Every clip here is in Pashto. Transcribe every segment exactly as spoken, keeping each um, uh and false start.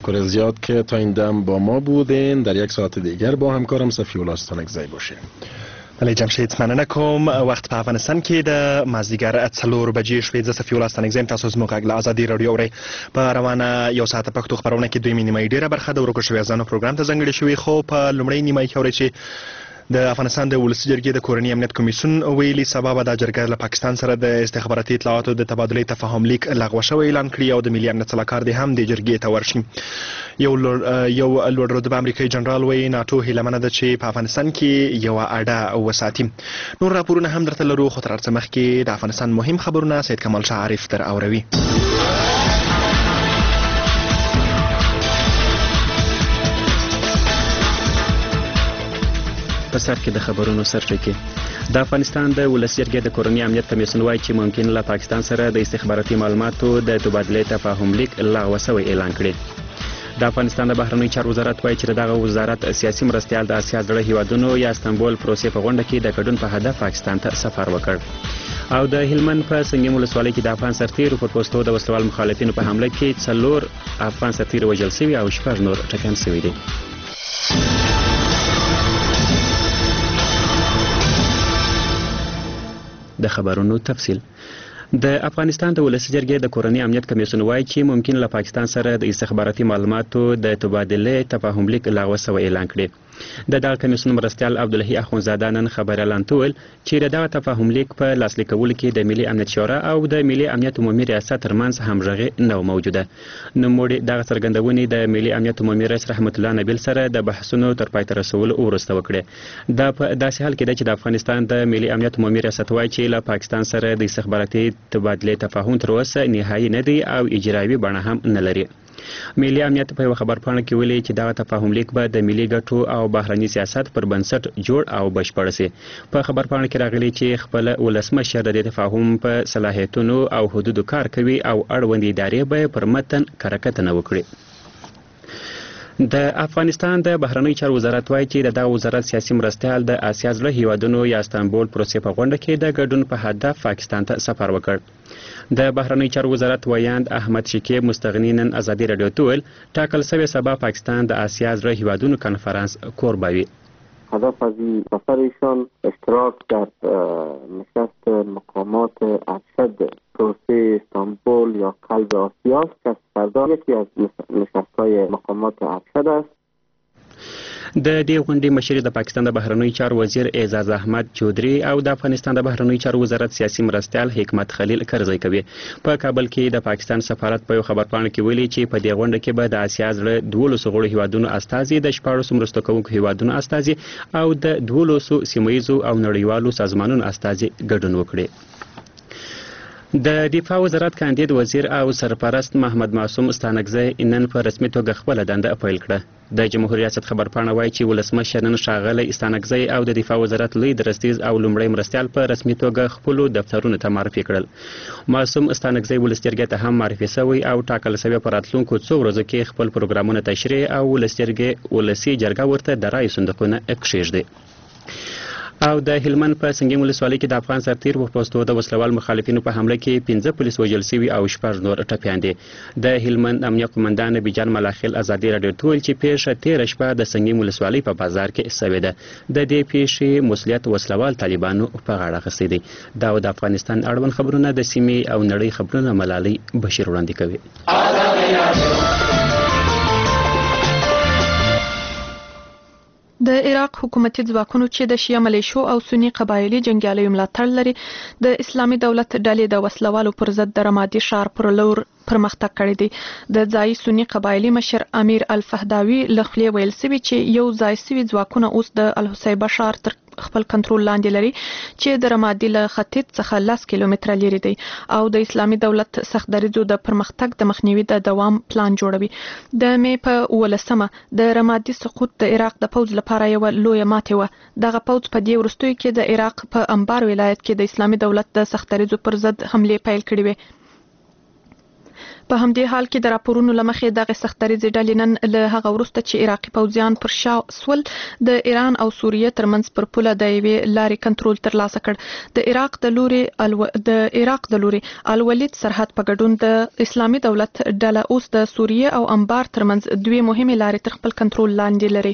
شکر زیاد که تا این دم با ما بودین. در یک ساعت دیگر با همکارم صفی‌الله ستانکزی باشیم. بله جمشید مننه کوم. وخت په افغانستان کې د مازدیګر څلور بجې شوې. زه صفی‌الله ستانکزی تاسو زموږ غږ له ازادي راډیو اورئ. په روانه یو ساعته پښتو خپرونه کې دویمې نیمایي ډېره برخه د ورکو شوې ازانو پروګرام ته ځانګړې شوې، خو په لومړۍ نیمایي کې اورئ چې د افغانستان د ولسي جرګې د کورني امنیت کمیسیون ویلي سبا به دا جرګه له پاکستان سره د استخباراتي اطلاعاتو د تبادلې تفاهم لیک لغوه شوی اعلان کړي او د ملي امنیت سلاکار دی هم د جرګې ته ورشي. یو یو لوړ رتبه امریکایي جنرال وایي ناټو هیله منه ده چې په افغانستان کې یوه اډه وساتي. نور راپورونه هم درته لرو، خو تر هر څه مخکې د افغانستان مهم خبرونه سید کمال شاه عارف در اوروي. په سر کې د خبرونو سرچکې د افغانستان د ولسي جرګې د کورني امنیت کمیسیون وایي چې ممکن له پاکستان سره د استخباراتي معلوماتو د تبادلې تفاهم لیک لغوه شوی اعلان کړي. د افغانستان د بهرنیو چارو وزارت وایي چې دغه وزارت سیاسي مرستیال د اسیا زړه هیوادونو یا استانبول پروسې په غونډه کې د ګډون په هدف پاکستان ته سفر وکړ. او د هلمند په سنگیم ولسوالۍ کې د افغان سرتیرو پر پوستو د وسلوال مخالفینو په حمله کې څلور افغان سرتیر وژل شوي او شپږ نور ټپیان شوي دي. د خبرونو تفصیل. د افغانستان د ولسي جرګې د کورني امنیت کمیسیون وایي چې ممکن له پاکستان سره د استخباراتي معلوماتو د تبادلې تفاهم لیک لغوه شوی اعلان کړي. د دغه کمیسیون مرستیال عبدالحی اخونزاده نن خبريالان ته وویل چې د دغه تفاهم لیک په لاسلیک کولو کې د ملي امنیت شورا او د ملي امنیت عمومي ریاست ترمنځ همغږي نه و موجوده. نوموړي دغه څرګندونې د ملي امنیت عمومي رئیس رحمت الله نبیل سره د بحثونو تر پای ته رسولو وروسته وکړې. دا په داسې حال کې ده چې د افغانستان د ملي امنیت عمومي ریاست وایي چې له پاکستان سره د استخباراتي تبادلې تفاهم تر اوسه نهایي نه دی او اجرایي بڼه هم نه لري. ملي امنیت په یو خبرپاڼه کې ویلي چې دغه تفاهم لیک به د ملي ګټو او بهرني سیاست پر بنسټ جوړ او بشپړ شي. په خبرپاڼه کې راغلي چې خپل ولسمشر د تفاهم په صلاحیتونو او حدودو کار کوي او اړوند ادارې به پر متن کارکتنه وکړي. د افغانستان د بهرنیو چارو وزارت وایي چې دغه وزارت سیاسي مرستیال د اسیا زړه هیوادونو یا استانبول پروسې په غونډه کې د ګډون په هدف پاکستان ته سفر وکړ. د بهرنیو چارو وزارت ویاند احمد شکیب مستغنی نن ازادي راډیو ته ویل ټاکل شوی سبا پاکستان د اسیا زړه هیوادونو کنفرانس کوربه وي. هدف از این سفر ایشان اشتراک در نشست مقامات ارشد پروسه استانبول یا قلب آسیا است که فردا یکی از نشست‌های مقامات ارشد است. د دې غونډې مشري د پاکستان د بهرنیو چارو وزیر اعزاز احمد چودري او د افغانستان د بهرنیو چارو وزارت سیاسي مرستیال حکمت خلیل کرزی کوي. په کابل کې د پاکستان سفارت په یو خبرپاڼه کې ویلي چې په دې غونډه کې به د اسیا زړه دولسو غړو هیوادونو استازي، د شپاړسو مرستو کوونکو هیوادونو استازي او د دولسو سیمه‌ییزو او نړیوالو سازمانونو استازي ګډون وکړي. د دفاع وزارت کاندید وزیر او سرپرست محمد معصوم ستانکزی نن په رسمي توګه خپله دنده پیل کړه. د جمهوریت ریاست خبرپاڼه وایي چې ولسمشر نن ښاغلی استانکزی او د دفاع وزارت لوی درستیز او لومړی مرستیال په رسمي توګه خپلو دفترونو ته معرفي کړل. معصوم استانکزی ولسي جرګې ته هم معرفي شوی او ټاکل شوی په راتلونکو څو ورځو کې خپل پروګرامونه تشریح او ولسي جرګې ولسي جرګه ورته د رایو صندوقونه کښېږدي. او د هلمند په سنگیم ولسوالۍ کې د افغان سرتیر په پوستو د وسلوال مخالفینو په حمله کې پنځه پولیس وژل شوي او شپږ نور ټپیان دي. د هلمند امنیه قومندان بیجان ملاخیل ازادي راډیو ته ویل چې پیښه تېره شپه د سنگیم ولسوالۍ په بازار کې شوې ده. د دې پیښې مسؤلیت وسلوال طالبانو په غاړه اخیستی دی. دا د افغانستان اړوند خبرونه د سیمې او نړۍ خبرونه ملالۍ بشیر وړاندې کوي. د عراق حکومتي ځواکونو چې د شیعه ملیشو او سنی قبایلي جنګیالیو ملاتړ لري د اسلامي دولت ډلې د وسلوالو پر ضد د رمادي ښار پر لور پرمختګ کړی دی. د ځایي سنی قبایلي مشر امیر الفهداوي له خولې ویل شوي چې یو ځای سوي ځواکونه اوس د الحسیبه ښار تر خپل کنټرول لاندې لري چې د رمادي له ختیځ څخه لس کیلومتره لري دی او د اسلامي دولت سخت دریځو د پرمختګ د مخنیوي د دوام پلان جوړوي. د مې په ولسمه د رمادي سقوط د عراق د پوځ لپاره یو لویه ماتې وه. دغه پوځ په دې وروستیو کې د عراق په انبار ولایت کې د اسلامي دولت د سخت دریځو پر ضد حملې پیل کړې وې. په همدې حال کې د راپورونو لمخې دغه سختریزې ډلې نن له هغه وروسته چې عراقي پوځیان پر شا سول د ایران او سوریه ترمنځ پر پوله د یوې لارې کنټرول ترلاسه کړ. د عراق د لوري الو... د عراق د لوري الولید سرحد په ګډون د اسلامي دولت ډله اوس د سوریه او انبار ترمنځ دوه مهمه لارې تر خپل کنټرول لاندې لري.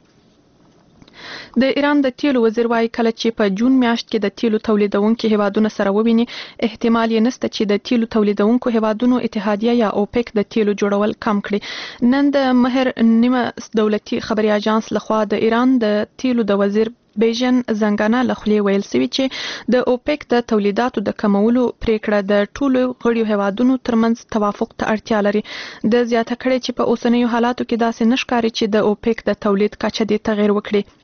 د ایران د تیلو وزیر وايي کله چې په جون میاشت کې د تیلو تولیدونکو هیوادونو سره وویني احتمال یې نشته چې د تیلو تولیدونکو هیوادونو اتحادیه یا اوپک د تیلو جوړول کم کړي. نن د مهر نیمه دولتي خبري اژانس لخوا د ایران د تیلو د وزیر بیژن زنګانه لخوا ویل سوي چې د اوپک د تولیداتو د کمولو پریکړه د ټولو غړیو هیوادونو ترمنځ توافق ته اړتیا لري. د زیاته کړي چې په اوسنیو حالاتو کې داسې نشکاري چې د اوپک د تولید کچه د تغیر وکړي.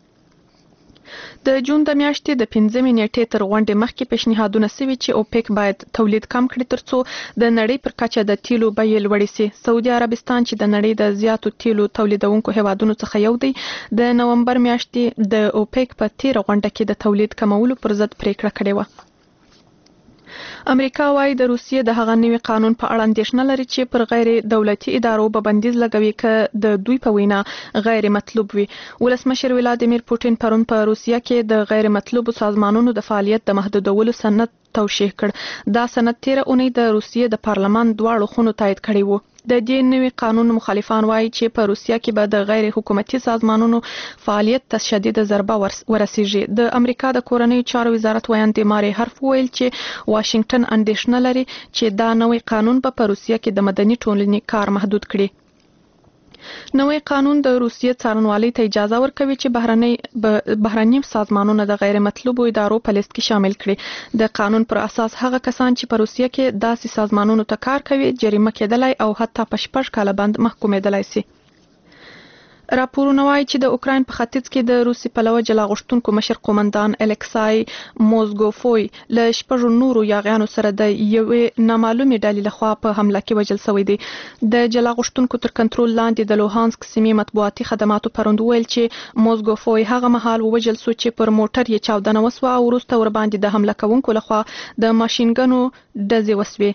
د جون د میاشتې د پنځمې نیټې تر غونډې مخکې پیشنهادونه سوي چې اوپک باید تولید کم کړي ترڅو د نړۍ پر کچه د تیلو بیې لوړې سي. سعودي عربستان چې د نړۍ د زیاتو تیلو تولیدونکو هیوادونو څخه یو دی د نومبر میاشتې د اوپک په تیر غونډه کې د تولید کمولو پر ضد پریکړه کړې و. امریکا وايي د روسیې د هغه نوي قانون په اړه اندېښنه لري چې پر غیر دولتي ادارو به بندیز لګوي که د دوی په وینا غیر مطلوب وي. ولسمشر ولادیمیر پوټین پرون په روسیه کې د غیر مطلوبو سازمانونو د فعالیت د محدودولو سند توشیح کړ. دا سند تیر اونۍ د روسیې د پارلمان دواړو خونو تایید کړی و. د دې نوي قانون مخالفان وايي چې په روسیه کې به د غیر حکومتي سازمانونو فعالیت ته شدیده ضربه ورسیږي. د امریکا د کورنیو چارو وزارت ویاندې ماري هرف ویل چې واشنگټن اندېښنه لري چې دا نوی قانون به په روسیه کې د مدني ټولنې کار محدود کړي. نوی قانون د روسیې څارنوالۍ ته اجازه ورکوي چې بهرني بهرني سازمانونه د غیر مطلوبو ادارو په لیست کې شامل کړي. د قانون پر اساس هغه کسان چې په روسیه کې داسې سازمانونو ته کار کوي جریمه کېدلای او حتی په شپږ کاله بند محکومېدلای شي. راپورونه وايي چې د اوکراین په ختیځ کې د روسي پلوه جلا غوښتونکو مشر قومندان الکسای موزګوفوی له شپږو نورو یاغیانو سره د یوې نامعلومې ډلې لخوا په حمله کې وژل شوی دی. د جلا غوښتونکو تر کنټرول لاندې د لوهانسک سیمې مطبوعاتي خدماتو پروند ویل چې موزګوفوی هغه مهال وژل شو چې پر موټر یې چاودنه وسوه او وروسته ورباندې د حمله کوونکو لخوا د ماشینګنو ډزې وسوې.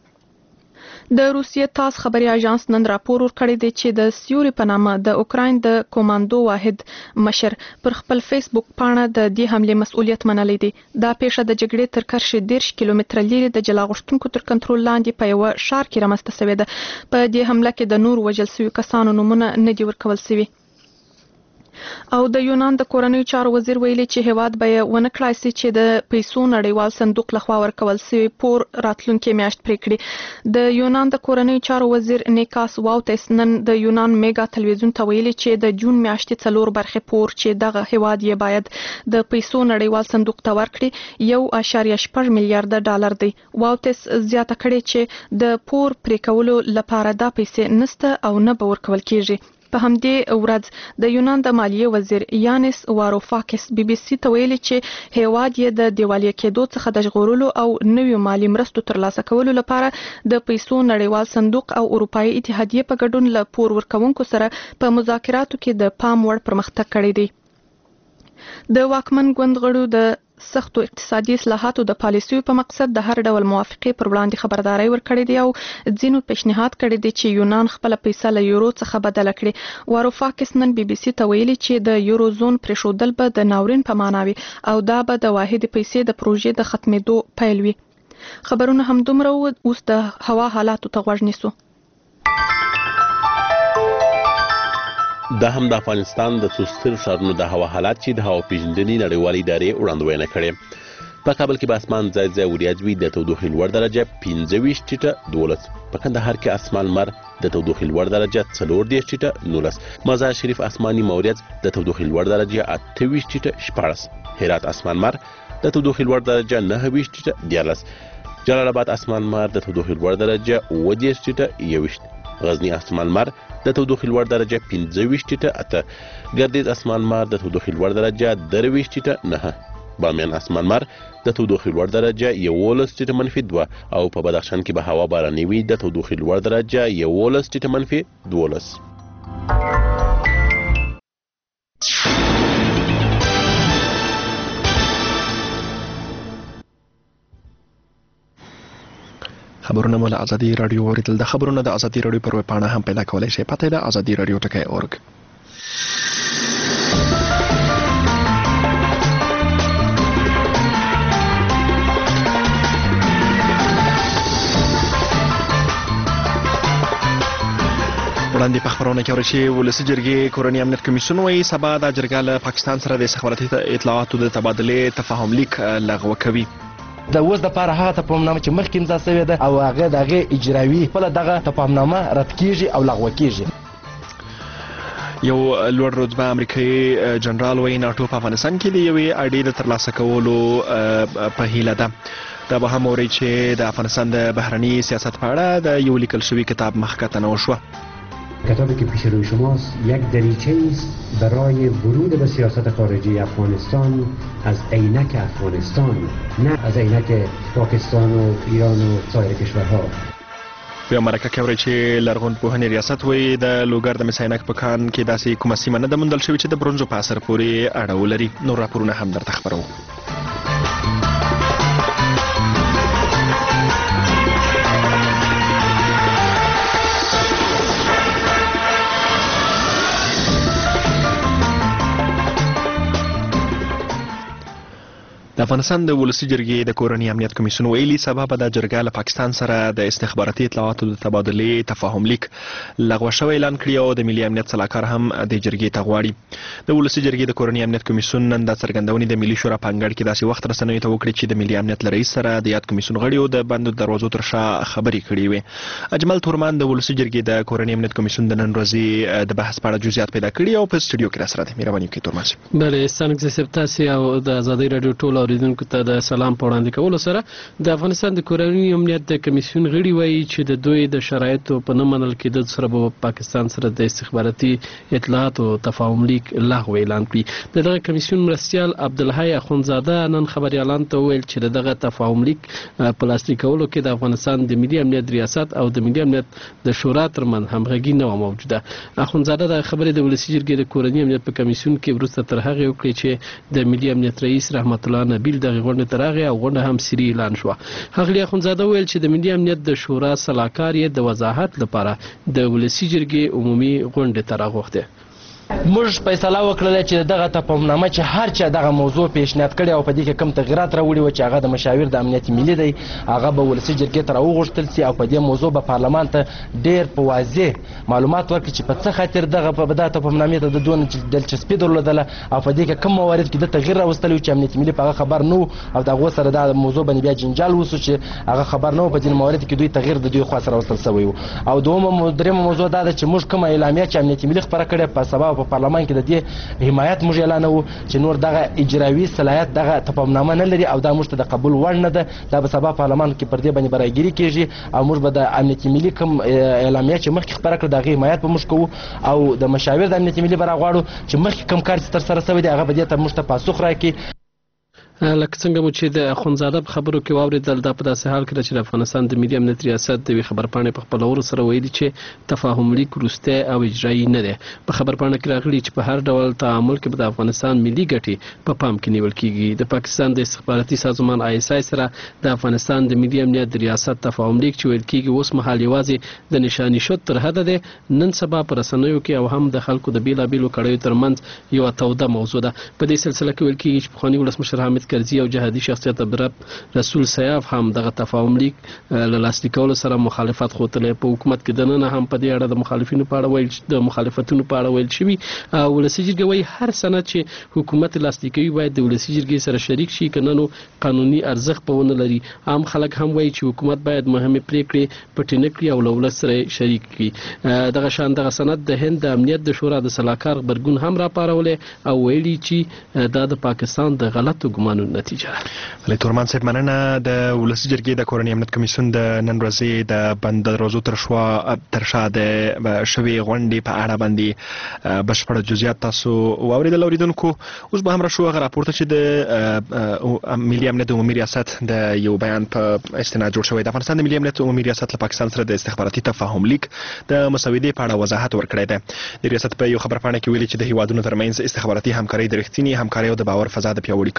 د روسیې تاس خبري اژانس نن راپور ورکړی دی چې د سیوري په نامه د اوکراین د کوماندو واحد مشر پر خپل فیسبوک پاڼه د دې حمله مسؤلیت منلی دی. دا پیښه د جګړې تر کرښې دیرش کیلومتره لرې د جلا غوښتونکو تر کنټرول لاندې په یو ښار کې رامنځته شوې ده. په دې حمله کې د نور وژل شوي کسانو نومونه نه دي ورکول شوي. او د یونان د کورنیو چارو وزیر ویلي چې هیواد به ونه کړای شي چې د پیسو نړیوال صندوق لخوا ورکول شوی پور راتلونکي میاشت پرې کړي. د یونان د کورنیو چارو وزیر نیکاس واوتس نن د یونان میگا تلویزیون ته ویلي چې د جون میاشتې څلور برخې پور چې دغه هیواد یې باید د پیسو نړیوال صندوق ته ورکړي یو اشاریه شپږ میلیارډ ډالر دی. واوتس زیاته کړې چې د پور پرې کولو لپاره دا پیسې نشته او نه به ورکول کیږي. په همدې ورځ د یونان د مالیې وزیر یانس واروفاکس بي بي سي ته ویلي چې هیواد یې د دیوالیه کېدو څخه د ژغورلو او نویو مالی مرستو ترلاسه کولو لپاره د پیسو نړیوال صندوق او اروپایي اتحادیې په ګډون له پور ورکوونکو سره په مذاکراتو کې د پام وړ پرمختګ کړی دی. د واکمن ګوند غړو د سختو اقتصادي اصلاحاتو د پالیسیو په مقصد د هر ډول موافقې پر وړاندې خبرداري ورکړې دی او ځینو پیشنهاد کړی دی چې یونان خپل پیسې له یورو څخه بدل کړي. واروفاکس نن بي بي سي ته ویلي چې د یورو زون پرېښودل به د ناورین په معنا وي او دا به د واحد پیسې د پروژې د ختمېدو پیل وي. خبرونه همدومره وو. اوس د هوا حالاتو ته غوږ نیسو. دا هم د افغانستان د څو سترو ښارونو د هوا حالات چې د هوا پیژندنې نړیوالې ادارې وړاندوینه کړې. په کابل کې به اسمان ځای ځای وریځ وي، د تودوخې لوړ درجه پنځه ویشت ټیټه دولس. په کندهار کې اسمان لمر، د تودوخې لوړ درجه څلور دېرش ټیټه نولس. مزار شریف اسماني موریځ، د تودوخې لوړ درجه اته ویشت ټیټه شپاړس. هرات اسمان لمر، د تودوخې لوړ درجه نهه ویشت ټیټه دیارلس. جلال آباد اسمان لمر، د تودوخې لوړ درجه اووه دېرش ټیټه یوویشت. غزنی اسمان لمر، د تودوخې لوړ درجه پنځه ویشت ټیټه اته. ګردیز اسمان لمر، د تودوخې لوړ درجه درویشت ټیټه نهه. بامیان اسمان لمر، د تودوخې لوړ درجه یولس ټیټه منفي دوه. او په بدخشان کې به هوا باراني وي، د تودوخې لوړ درجه یولس ټیټه منفي دولس. خبرونه مو له ازادي رادیو اوریدل د خبرونه د ازادي رادیو پر ویب پاڼه هم پیدا کولای شئ. پته ده ازادي رادیو ټکی اورګ. وړاندې په خبرونه کې اورئ چې ولسي جرګې کورني امنیت کمیسیون وايي سبا د جرګه له پاکستان سره د استخباراتي اطلاعاتو د تبادلې تفاهم لیک لغوه کوي. د اوس د پاره هغه تفاهمنامه چې مخکې امضا شوې ده او هغه د هغې اجراوي خپله دغه تفاهمنامه رد کیږي او لغوه کیږي. یو لوړ رتبه امریکایي جنرال وايي ناټو په افغانستان کې د یوې اډې د ترلاسه کولو په هیله ده. دا به هم اورئ چې د افغانستان د بهرني سیاست په اړه د یو لیکل شوي کتاب مخکتنه وشوه. کتابی که پیش روی شماست یک دریچه است برای ورود به سیاست خارجی افغانستان از عینک افغانستان، نه از عینک پاکستان و ایران و سایر کشورها. په امریکا کې اورئ چې لرغونپوهنې ریاست وایي د لوګر د مس عینک په کان کې داسې کومه سیمه نه ده موندل شوې چې د برونزو په اثر پورې اړه ولري. نور راپورونه هم درته خپروو. د افغانستان د ولسي جرګې د کورني امنیت کمیسیون ویلي سبا به د جرګه له پاکستان سره د استخباراتي اطلاعاتو د تبادلې تفاهم لیک لغوه شوی اعلان کړي او د ملي امنیت سلاکار هم د جرګې ته غواړي. د ولسي جرګې د کورني امنیت کمیسیون نن د څرګندونې د ملي شورا په انګړ کې داسې وخت رسنیو ته وکړي چې د ملي امنیت له رئیس سره د یاد کمیسیون غړیو د بندو دروازو تر شا خبرې کړې وې. اجمل تورمان د ولسي جرګې د کورني امنیت کمیسیون د نن ورځې د بحث په اړه جزئیات پیدا کړي او په سټوډیو کې راسره دی. مهرباني وکړئ تورمان. بله ستانک زه تاسو او د ازادي رادیو ټول اوریدونکو ته د سلام په وړاندې کولو سره د افغانستان د کورني امنیت د کمیسیون غړي وایي چې د دوی د شرایطو په نه منل کېدو سره به پاکستان سره د استخباراتي اطلاعاتو تفاهم لیک لغوه اعلان کړي. دغه کمیسیون مرستیال عبدالحی اخونزاده نن خبريالان ته وویل چې دغه تفاهم لیک په لاسلیک کولو کې د افغانستان د ملي امنیت ریاست او د ملي امنیت د شورا ترمنځ همغږي نه و موجوده. اخونزاده د خبرې د ولسي جرګې د کورني امنیت په کمیسیون کې وروسته تر هغه وکړي چې د ملي امنیت رئیس رحمت الله نبیل دغه غونډه ترغه او غونډه هم سری اعلان شو. هغه اخونزاده ویل چې د ملي امنیت د شورا سلاکار یې د وضاحت لپاره د ولسي جرګې عمومي غونډه ترغوښته. موږ فیصله وکړله چې دغه تفاهمنامه چې هر چا دغه موضوع پیشنهاد کړي او په دې کې کم تغیرات راوړي و چې هغه د مشاور د امنیت ملي دی هغه به ولسي جرګې ته راوغوښتل سي او په دې موضوع به پارلمان ته ډېر په واضح معلومات ورکړي چې په څه خاطر دغه په دغه تفاهمنامې ته د دونه دلچسپي درلودله او په دې کې کم موارد کې د تغییر راوستلی و چې امنیت ملي په هغه خبر نه و او د هغو سره دا موضوع باندې بیا جنجال وسو چې هغه خبر نه و. په ځینې مواردو کې دوی تغییر د دوی خوا سره راوستل سوی و. او دومه درېیمه موضوع دا ده چې موږ کومه اعلامیه چې امنیت ملي خپره کړې په سبا په پارلمان کې د دې حمایت موږ اعلانوو چې نور دغه اجراوي صلاحیت دغه تفاهمنامه نه لري او دا موږ ته د قبول وړ نه ده. دا به سبا پارلمان کې پر دې باندې برایګیري کېږي او موږ به د امنیت ملي کوم اعلامیه چې مخکې خپره کړه د هغې حمایت به موږ کوو او د مشاور د امنیت ملي به راغواړو چې مخکې کوم کار چې ترسره شوی دی هغه به دې ته موږ ته پاسخ راکړي. لکه څنګه مو چې د اخونزاده په خبرو کې واوریدل دا په داسې حال کې چې د افغانستان د ملي امنیت ریاست د خبرپاڼې په خپلولو سره ویلي چې تفاهم لیک وروستی او اجرایي نه دی. په خبرپاڼه کې راغلي چې په هر ډول تعامل کې به د افغانستان ملي ګټې په پام کې نیول کیږي. د پاکستان د استخباراتي سازمان آی اس آی سره د افغانستان د ملي امنیت ریاست تفاهم لیک چې ویل کیږي اوس مهال یوازې د نشاني شد تر حده دی. نن سبا په رسنیو کې او هم د خلکو د بیلابیلو کړیو ترمنځ یو توده موضوع ده. په دې سلسله کې ویل کیږي چې پخواني ولسمشر حامد کرزي او جهادي شخصیت عبدالرب رسول سیاف هم دغه تفاهم لیک له لاسلیک کولو سره مخالفت خوتلی. په حکومت کې دننه هم په دې اړه د مخالفینو په اړه ویل د مخالفتونو په اړه ویل شوي. ولسي جرګه وایي هر سند چې حکومت لاسلیک کوي باید د ولسي جرګې سره شریک شي که نه نو قانوني ارزښت به ونه لري. عام خلک هم وایي چې حکومت باید مهمې پریکړې پټې نه کړي او له ولس سره شریک کړي. دغه شان دغه سند د هند د امنیت د شورا د سلاکار غبرګون هم راپارولی او ویلي چې دا د پاکستان د غلطو ګمانونو نتیجه ده. ولې تورمان صاحب مننه. د ولسي جرګې د کورني امنیت کمیسیون د نن ورځې د بند دروازو تر شا تر شا د شوې غونډې په اړه باندې بشپړ جزئیات تاسو واوریدل اوریدونکو. اوس به هم راشو هغه راپورته چې د ملي امنیت عمومي ریاست د یو بیان په استناد جوړ شوی. د افغانستان د ملي امنیت عمومي ریاست له پاکستان سره د استخباراتي تفاهم لیک د مسودې په اړه وضاحت ورکړی دی. د ریاست په یو خبرپاڼه کې ویلي چې د هیوادونو ترمنځ استخباراتي همکارۍ د رښتینې همکارۍ او د باور فضا د پیاوړي کولو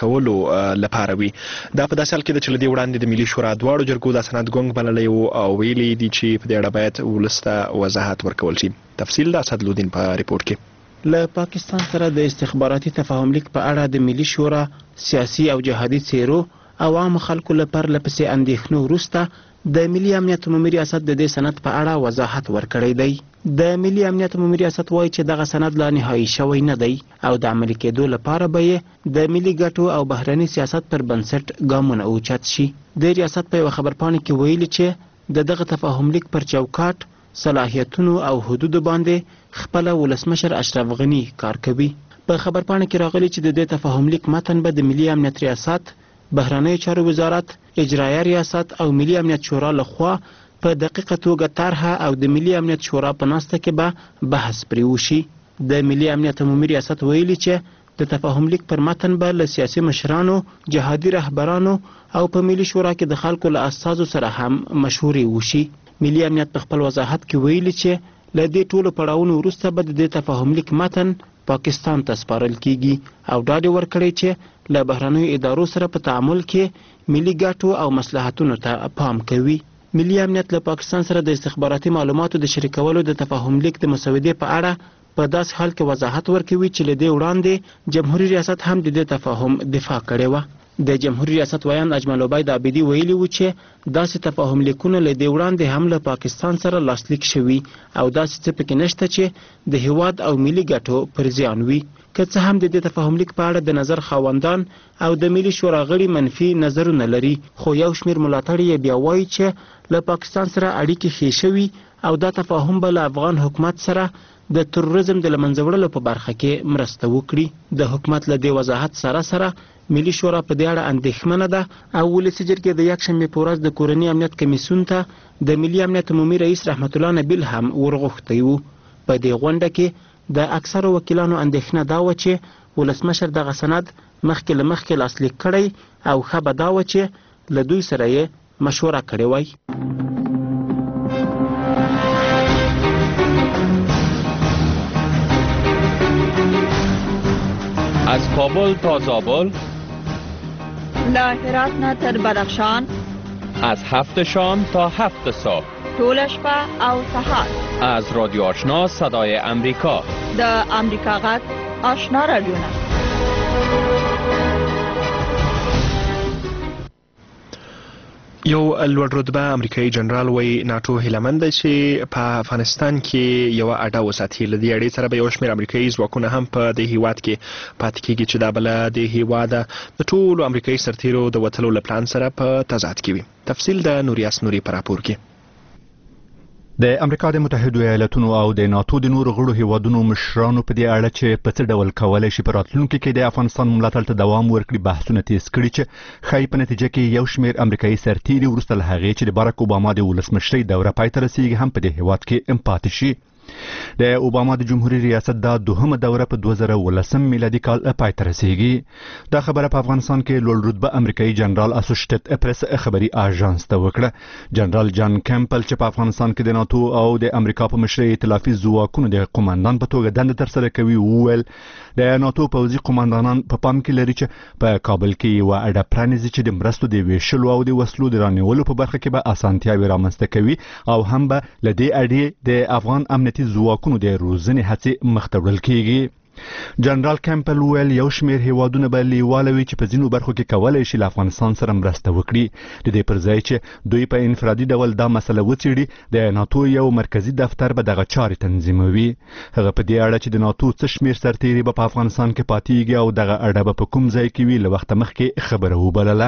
لپاره وي. دا په داسې حال کې ده چې له دې وړاندې د ملي شورا دواړو جرګو دا سند ګونګ بللی و او ویلي دي چې په دې اړه باید ولس ته وضاحت ورکول شي. تفصیل د اسدالدین په ریپورت کې. له پاکستان سره د استخباراتي تفاهم لیک په اړه د ملي شورا سیاسي او جهادي څیرو او عام خلکو لپاره لپسې اندېښنو وروسته د ملي امنیت عمومي ریاست د دې سند په اړه وضاحت ورکړی دی. د ملي امنیت عمومي ریاست وایي چې دغه سند لا نهایي شوی نه دی او د عملي کېدو لپاره به یې د ملي ګټو او بهرني سیاست پر بنسټ ګامونه اوچت شي. د ریاست په یوه خبرپاڼه کې ویلي چې د دغه تفاهم لیک پر چوکاټ صلاحیتونو او حدودو باندې خپل ولسمشر اشرف غنی کار کوي. په خبرپاڼه کې راغلي چې د دې تفاهم لیک متن به د ملي امنیت ریاست، بهرنیو چارو وزارت، اجرایه ریاست او ملي امنیت شورا لخوا په دقیقه توګه طرحه او د ملي امنیت شورا په ناسته کې به بحث پرې وشي. د ملي امنیت عمومي ریاست ویلي چې د تفاهم لیک پر متن به له سیاسي مشرانو، جهادي رهبرانو او په ملي شورا کې د خلکو له استازو سره هم مشورې وشي. ملي امنیت په خپل وضاحت کې ویلي چې له دې ټولو پړاوونو وروسته به د دې تفاهم لیک متن پاکستان ته سپارل کیږي او ډاډ ورکړی چې له بهرنیو ادارو سره په تعامل کې ملي ګټو او مصلحتونو ته پام کوي. ملي امنیت له پاکستان سره د استخباراتي معلوماتو د شریکولو د تفاهم لیک د مسودې په اړه په داسې حال کې وضاحت ورکوي چې له دې وړاندې جمهوریت ریاست هم د دې تفاهم دفاع کړې وه. د جمهوریت ریاست ویاند اجمل عبید عابدي ویلي و چې داسې تفاهم لیکونه له دې وړاندې هم له پاکستان سره لاسلیک شوي او داسې څه پکې نشته چې د هیواد او ملي ګټو پر زیان وي. که څه هم د دې تفاهم لیک په اړه د نظر خاوندان او د ملي شورا غړي منفي نظرونه لري، خو یو شمېر ملاتړي یې بیا وایي چې له پاکستان سره اړیکې ښې شوي او دا تفاهم به له افغان حکومت سره د تروریزم د له منځه وړلو په برخه کې مرسته وکړي. د حکومت له دې وضاحت سره سره ملي شورا په دې اړه اندېښمنه ده او ولسي جرګې د یکشنبې په ورځ د کورني امنیت کمیسیون ته د ملي امنیت عمومي رئیس رحمت الله نبیل هم ورغوښتی و. په دې غونډه کې د اکثرو وکیلانو اندېښنه دا وه چې ولسمشر دغه سند مخکې له مخکې لاسلیک کړی او ښه به دا وه چې له دوی سره یې مشوره کړې وای. از کابل تا زابل، له هرات نه تر بدخشان، از هفت شام تا هفت صبح، ټوله شپه او سهار، از رادیو آشنا صدای امریکا، د امریکا غږ آشنا رادیو. یو لوړ رتبه امریکایي جنرال وایي ناټو هیله مند دی چې په افغانستان کې یوه اډه وساتي. له دې اډې سره به یو شمېر امریکایي ځواکونه هم په دې هیواد کې پاتې کېږي چې دا به له دې هیواده د ټولو امریکایي سرتیرو د وتلو له پلان سره په تضاد کې وي. تفصیل د نوریاس نوري په راپور کې. د امریکا د متحدو ایالاتونو او د ناتو د نورو غړو هیوادونو مشرانو په دې اړه چې په څه ډول کولای شي په راتلونکي کې د افغانستان ملاتړ ته دوام ورکړي بحثونه تیز کړي چې ښایي په نتیجه کې یو شمېر امریکایي سرتیري وروسته له هغې چې د باراک اوباما د ولسمشرۍ دوره پای ته رسیږي هم په دې هیواد کې پاتې شي. د اوباما د جمهوریت ریاست دا دوهمه دوره په دوه زره ولسم میلادي کال پای ته رسیږي. دا خبره په افغانستان کې لوړ رتبه امریکایي جنرال اسوسییټډ پریس خبري اژانس ته وکړه. جنرال جان کیمپل چې په افغانستان کې د ناتو او د امریکا په مشرۍ ائتلافي ځواکونو د قوماندان په توګه دنده ترسره کوي وویل د ناتو پوځي قوماندانان په پام کې لري چې په کابل کې یوه اډه پرانیزي چې د مرستو د ویشلو او د وسلو د رانیولو په برخه کې به اسانتیاوې رامنځته کوي او هم به له دې اډې د افغان امنیتي ځواکونو د روزنې هڅې مخته وړل کیږي. جنرال کیمپل ویل یو شمېر هیوادونه به لیواله وي چې په ځینو برخو کې کولی شي له افغانستان سره مرسته وکړي. د دې پر ځای چې دوی په انفرادي ډول دا مسله وڅېړي د ناتو یو مرکزي دفتر به دغه چارې تنظیموي. هغه په دې اړه چې د ناتو څه شمېر سرتیري به په افغانستان کې پاتېږي او دغه اډه به په کوم ځای کې وي له وخته مخکې خبره وبلله.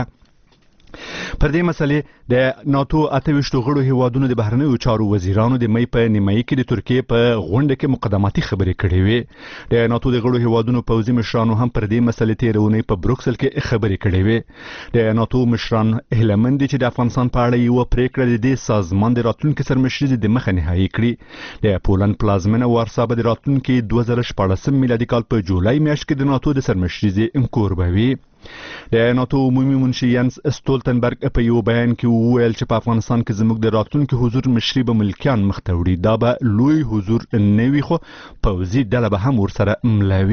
پر دې مسلې د ناتو اته ویشتو غړو هیوادونو د بهرنیو چارو وزیرانو د مۍ په نیمایي کې د ترکیې په غونډه کې مقدماتي خبرې کړې وې. د ناتو د غړو هیوادونو پوځي مشرانو هم پر دې مسلې تېره اونۍ په بروکسل کې خبرې کړې وې. د ناتو مشران هیله مند دي چې د افغانستان په اړه یوه پرېکړه د دې سازمان د راتلونکي سرمشري د مخه نهایي کړي. د پولند پلازمینه وارسا به د راتلونکي دوه زره شپاړسم میلادي کال په جولای میاشت کې د ناتو د سرمشري کور به وي. د ناتو عمومي منشي ینس ستولتنبرګ په یو بیان کې وویل چې په افغانستان کې زموږ د راتلونکي حضور مشري به ملکیان مخته وړي. دا به لوی حضور نه وي خو پوځي ډله به هم ورسره مله وي.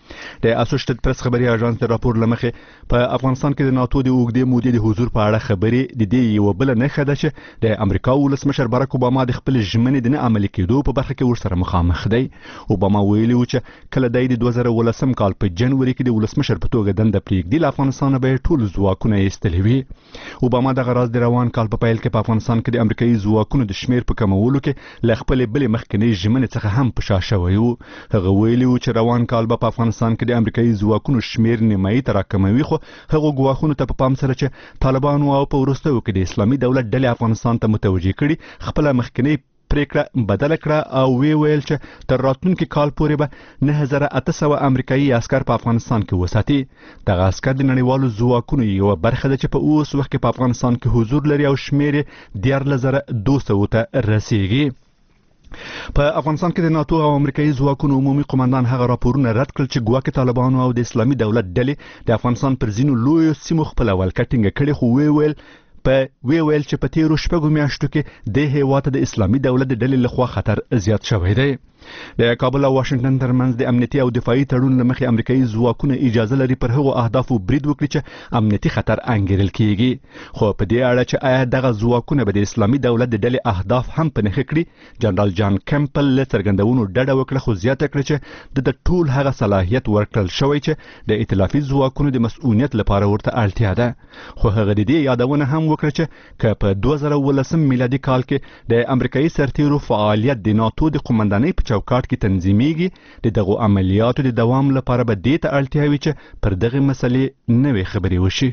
د اسوسییټډ پریس خبري اژانس د راپور لمخې په افغانستان کې د ناتو د اوږدې مودې د حضور په اړه خبرې د دې یو بل نه خده چې د امریکا ولسمشر باراک اوباما د خپل ژمنې د نه عملي کېدو په برخه کې ورسره مخامخ دی. اوباما ویلي و چې کله د دوه زره ولسم کال په جنوري کې د ولسمشر په توګه دنده پرېږدي له افغانستان به ټول ځواکونه ایستلي وي. اوباما دغه راز د روان کال په پیل کې په افغانستان کې د امریکایي ځواکونو د شمیر په کمولو کې له خپلې بلې مخکنۍ ژمنې څخه هم په شا شوی و. هغه ویلي و چې روان کال به په افغانستان کې د امریکایي ځواکونو شمیر نیمایي ته راکموي، خو هغه ګواښونو ته په پام سره چې طالبانو او په وروستیو کې د اسلامي دولت ډلې افغانستان ته متوجه کړي خپله مخکنۍ پریکړه بدله کړه او وی ویل چې تر راتلونکي کال پورې به نه هزار اته سوه امریکایي عسکر په افغانستان کې وساتي. دغه عسکر د نړیوالو ځواکونو یوه برخه ده چې په اوس وخت کې په افغانستان کې حضور لري او شمیر یې دیارلس زره دوه سوو ته رسیږي. په افغانستان کې د ناتو او امریکایي ځواکونو عمومي قومندان هغه راپورونه رد کړل چې ګواکې طالبانو او د اسلامي دولت ډلې د افغانستان پر ځینو لویو سیمو خپله ولکه ټینګه کړې، خو وی ویل په وی ویل چې په تیرو شپږو میاشتو کې د هیواد د اسلامي دولت د ډلې لخوا خطر زیات شوی دی. د کابل او واشنگټن ترمنځ د امنیتي او دفاعي تړون لمخې امریکایي ځواکونه اجازه لري پر هغو اهدافو برید وکړي چې امنیتي خطر انګیرل کیږي، خو په دې اړه چې آیا دغه ځواکونه به د اسلامي دولت د ډلې اهداف هم په نښه کړي، جنرال جان کمپل له څرګندونو ډډه وکړه، خو زیاته کړه چې د ټول هغه صلاحیت ورکړل شوی چې د ائتلافي ځواکونو د مسؤلیت لپاره ورته اړتیا ده. خو هغه د دې یادونه هم وکړه چې که په دوه زره ولسم میلادي کال کې د امریکایي سرتیرو فعالیت د ناتو د قومندانۍ په چوکاټ کې تنظیمیږي، د دغو عملیاتو د دوام لپاره به دې ته اړتیا وي چې پر دغه مسلې نوې خبرې وشي.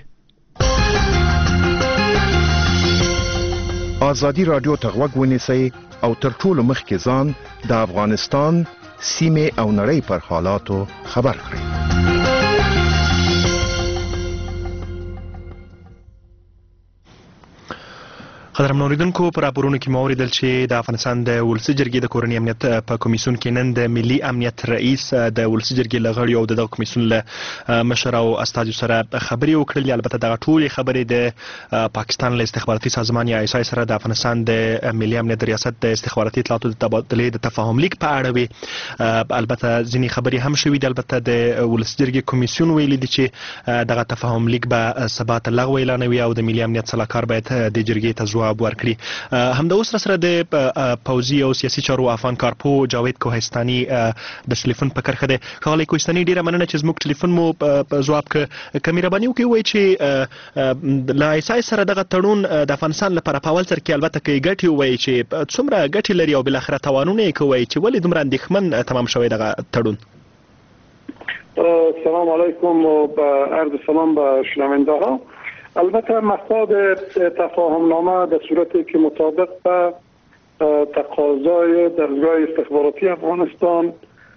ازادي راډیو ته غوږ ونیسئ او تر ټولو مخکې ځان د افغانستان سیمې او نړۍ پر حالاتو خبر کړئ. قدرمن اوریدونکو، په راپورونو کې مو اوریدل چې د افغانستان د ولسي جرګې د کورني امنیت په کمیسیون کې نن د ملي امنیت رئیس د ولسي جرګې له غړیو او دغه کمیسیون له مشر او استازو سره خبرې وکړلې. البته دغه ټولې خبرې د پاکستان له استخباراتي سازمان یا آی اس آی سره د افغانستان د ملي امنیت ریاست د استخباراتي اطلاعاتو د تبادلې د تفاهم لیک په اړه وي. البته ځینې خبرې هم شوې دي. البته د ولسي جرګې کمیسیون ویلي دي چې دغه تفاهم لیک به سبا ته لغوه اعلانوي او د ملي امنیت صلاحکار باید د جرګې ته ځواب ورکړي. همدا اوس سره د پوځي او سیاسي چارو افغان کارپو جاوید کوهستاني د ټلیفون په کرخه ده. ښاغلی کوهستاني، ډیره مننه چې زموږ ټلیفون مو په ځواب ک کمیرباني وکړي وای چې لا ایسای سره دغه تړون د افغانستان لپاره په اول سر کې البته کې ګټي وای چې څومره ګټي لري او بل اخره توانونه کوي چې ولې دومره اندېښمن تمام شوی دغه تړون. سلام علیکم و عرض سلام به شنونده ها. البته مفاد تفاهم نامه در صورتی که مطابق به تقاضای دستگاه استخباراتی افغانستان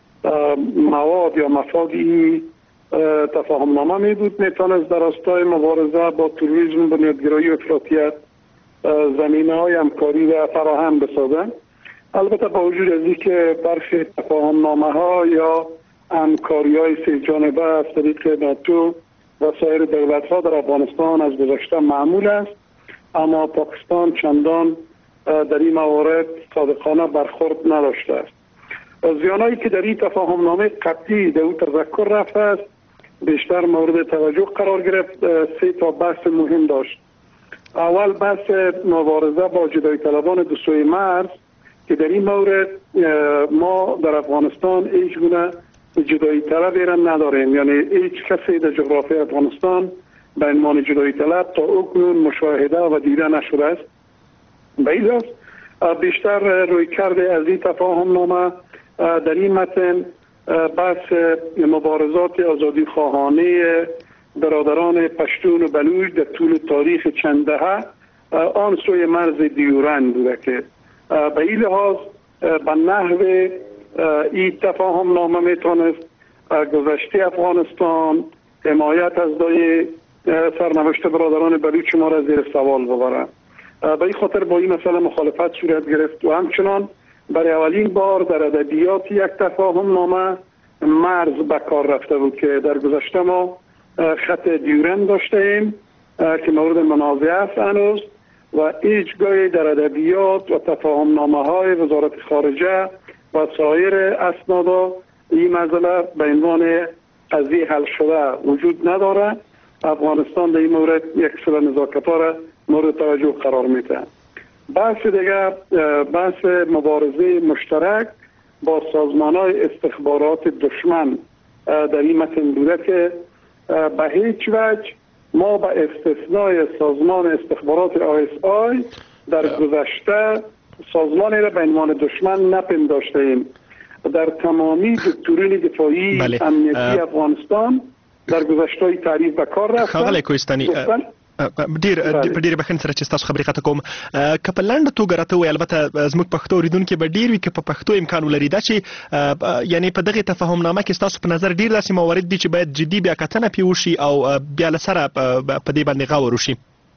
مواد یا مفادی تفاهم نامه می بود، میتونست در راستای مبارزه با تروریسم، بنیادگرایی و افراطیت زمینه های همکاری را فراهم بسازند. البته با وجود از اینکه برخی تفاهم نامه ها یا همکاری های سه جانبه از طریق ناتو و سایر دولت ها در افغانستان از گذشته معمول است، اما پاکستان چندان در این موارد صادقانه برخورد نداشته است. زیانایی که در این تفاهم نامه قبلی در او تذکر رفته است بیشتر مورد توجه قرار گرفت. سه تا بحث مهم داشت. اول بحث مبارزه با جدایی طلبان دو سوی مرز که در این مورد ما در افغانستان هیچ گونه جدایی طلبی را نداریم، یعنی هیچ کسی در جغرافی افغانستان به عنوان جدایی طلب تا اکنون مشاهده و دیده نشده است. به این لحاظ بیشتر روی کرده از این تفاهم نامه در این متن بحث مبارزات آزادی خواهانه برادران پشتون و بلوچ در طول تاریخ چند دهه آن سوی مرز دیورند بوده که به این لحاظ به نحو این تفاهم نامه میتونست گذشته افغانستان، حمایت از دای سرنوشت برادران بلوچ ما را زیر سوال ببره. به این خاطر با این مسئله مخالفت صورت گرفت و همچنان برای اولین بار در ادبیات یک تفاهم نامه مرز به کار رفته بود که در گذشته ما خط دیورند داشته ایم که مورد منازعه است هنوز و هیچگاهی در ادبیات و تفاهم نامه های وزارت خارجه و سایر اسنادا این مسئله به عنوان قضیه حل شده وجود نداره. افغانستان در این مورد یک سلسله نزاکت‌ها را مورد توجه قرار میده. بحث دیگر بحث مبارزه مشترک با سازمان‌های استخبارات دشمن در این متن بوده که به هیچ وجه ما به استثنای سازمان استخبارات آی اس آی در گذشته سازمانی را به عنوان دشمن نپنداشته ایم. در تمامی دکترین دفاعی بله. امنیتی افغانستان در گذشته تعریف به کار رفتن. ښاغلی کوهستاني ډیر په ډیره بخښنې سره چې تاسو خبرې قطع کوم که په لنډه توګه راته ووایي البته زموږ پښتو اورېدونکي به ډیر وي که په پښتو امکان ولري دا چې یعنې په دغې تفاهمنامه کې ستاسو په نظر ډیر داسې موارد دي چې باید جدي بیا کتنه پرې وشي او بیا له سره په دې باندې غور وشي.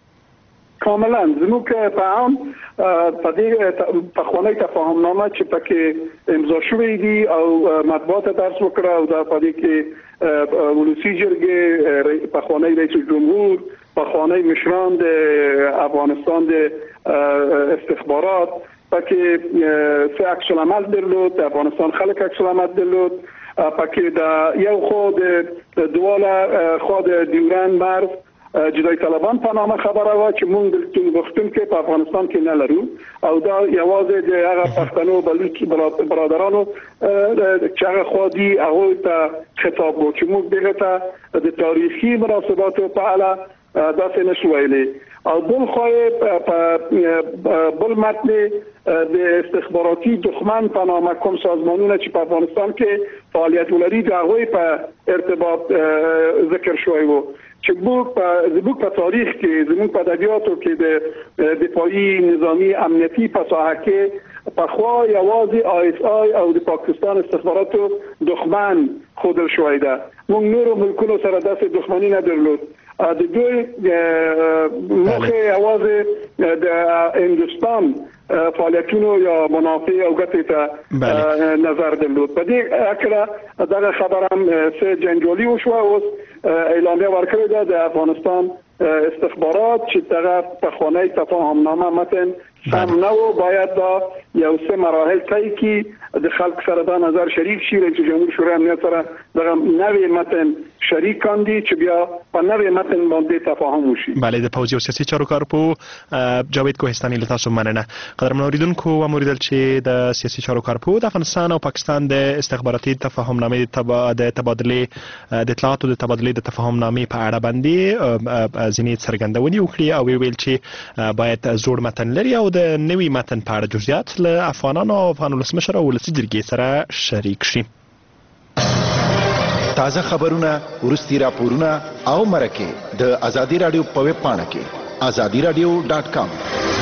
کاملا زموږ په عام په دې پخوانی تفاهمنامه چې پکې امضا شوی دي او مطبوعات درس وکړه او دا په دې کې ولسی جرګې پخوانی رئیس جمهور پخوانی مشران د افغانستان د استخبارات پکې سه عکس العمل درلود. د افغانستان خلک عکس العمل درلود. پکې د یو خو د دواله خو د دیوران مرز جدای طلبان په نامه خبره و چې موږ د وختون کې په افغانستان کې نه لرو او دا یوازې د هغه پښتنو بلوچ برادرانو چې هغه خو دي هغه ته خطاب و چې موږ دغه ته د تاریخي مناسباتو په اړه داسې نشو ویلي. او بل خو په بل متن د استخباراتي دښمن په نامه کوم سازمانونه چې په افغانستان کې فعالیت ولري د هغوی په ارتباط ذکر شوی و چې موږ په زموږ په تاریخ کې زموږ په ادبیاتو کې د دفاعي نظامی امنیتي په ساحه کې پخوا یوازې آی اس آی او د پاکستان استخباراتو دښمن ښودل شوی ده. موږ نورو ملکونو سره داسې دښمني نه درلود. د دوی موخه یوازې د هندوستان فعالیتونو یا منافع او ګټې ته نظر درلود. په دې اکره دغه خبر هم سه جنجالي وشوه. اوس اعلامیه ورکړې ده د افغانستان استخبارات چې دغه پخوانی تفاهمنامه متن سم نه و، باید دا یو سه مراحل طی کړي، د خلک سره دا نظر شریک شي. رئیس جمهور شورای امنیت سره دغه نوی متن شریک کاندي چې بیا په نوی متن باندې تفاهم وشي. بله، د پوځي او سیاسي چارو کارپو جاوید کوهستاني له تاسو مننه. قدرمن اوریدونکو وموریدل چې د سیاسي چارو کارپو د افغانستان او پاکستان د استخباراتي تفاهمنامې د تبادله د اطلاعاتو د تبادله د تفاهمنامې په اړه باندې ځینې څرګندونې وکړي او ویل چې باید زوړ متن لري او د نوي متن په اړه جزئیات له افغانانو او افغان ولسمشر او ولسي جرګې سره شریک شي. تازه خبرونه، ورستي راپورونه او مرکه د ازادي رادیو په ویب پاڼه کې ازادي رادیو ډاټ کام.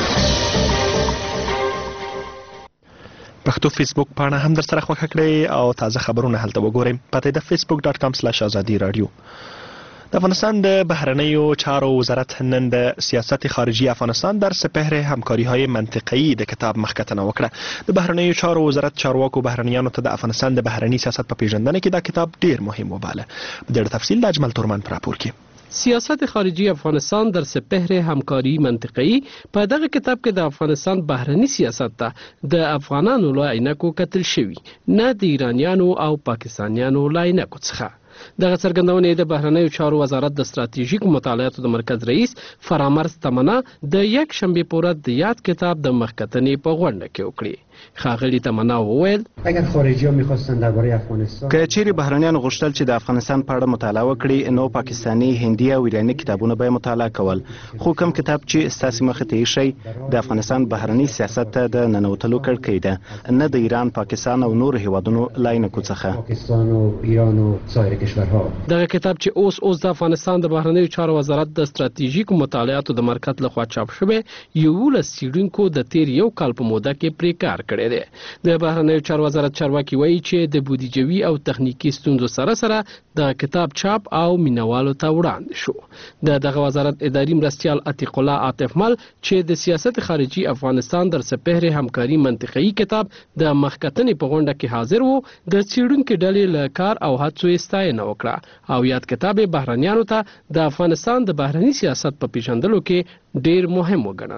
پښتو فیسبوک پاڼه هم در سره خوښه کړئ او تازه خبرونه هلته وګورئ. پته د فیسبوک ډاټ کام سلاش ازادي رادیو. د افغانستان د بهرنیو چارو وزارت نن د سیاست خارجی افغانستان در سپهر همکاری‌های منطقه‌ای د کتاب مخکتنه وکړه. د بهرنیو چارو وزارت چارواکو بهرنیانو ته د افغانستان د بهرنی سیاست په پیژندنه کې دا کتاب ډیر مهم وباله. د تفصیل د اجمل تورمن پر راپور کې. سیاست خارجی افغانستان در سپهر همکاری منطقه‌ای په دغه کتاب کې د افغانستان بهرنی سیاست ته د افغانانو له عینکو کتل شوی، نه د ایرانیانو او پاکستانیانو له عینکو څخه. دغه څرګندونې د بهرنیو چارو وزارت د ستراتیژیک مطالعاتو د مرکز رئیس فرامرز تمنا د یک شنبه پورې د یاد کتاب د مخکتنې په غونډه کې وکړي. ښاغلي تمنا وویل اگر خارجی‌ها می‌خواستن درباره افغانستان که چیرې بهرنیان غوښتل چې د افغانستان په اړه مطالعه وکړي، نو پاکستاني، هندي او ایراني کتابونه به مطالعه کول. خو کوم کتاب چې ستاسو مخې ته ایښی د افغانستان بهرنی سیاست ته د ننوتلو کړکۍ ده، نه د ایران، پاکستان او نور هیوادونو لاینکو څخه. پاکستان او ایران او سایر کشورها. دغه کتاب چې اوس اوس د افغانستان د بهرنیو چارو وزارت د ستراتیژیک مطالعاتو د مرکز لخوا چاپ شوی، یولس څېړونکو د تیر یو کال په موده کې پرې کار کړی دی. د بهرنیو چارو وزارت چارواکي وایي چې د بودیجوي او تخنیکی ستونزو سره سره د کتاب چاپ او مینوالو ته وړاندې شو. د دغه وزارت اداري مرستیال عتیق الله عاطف مل چې د سیاست خارجي افغانستان در سپهر همکاري منطقه‌ای کتاب د مخکتنې په غونډه کې حاضر وو، د څېړونکو ډلې له کار او هڅو یې ستاینه وکړه او یاد کتاب بهرنیانو ته د افغانستان د بهرني سیاست په پیژندلو کې ډیر مهم وګڼلو.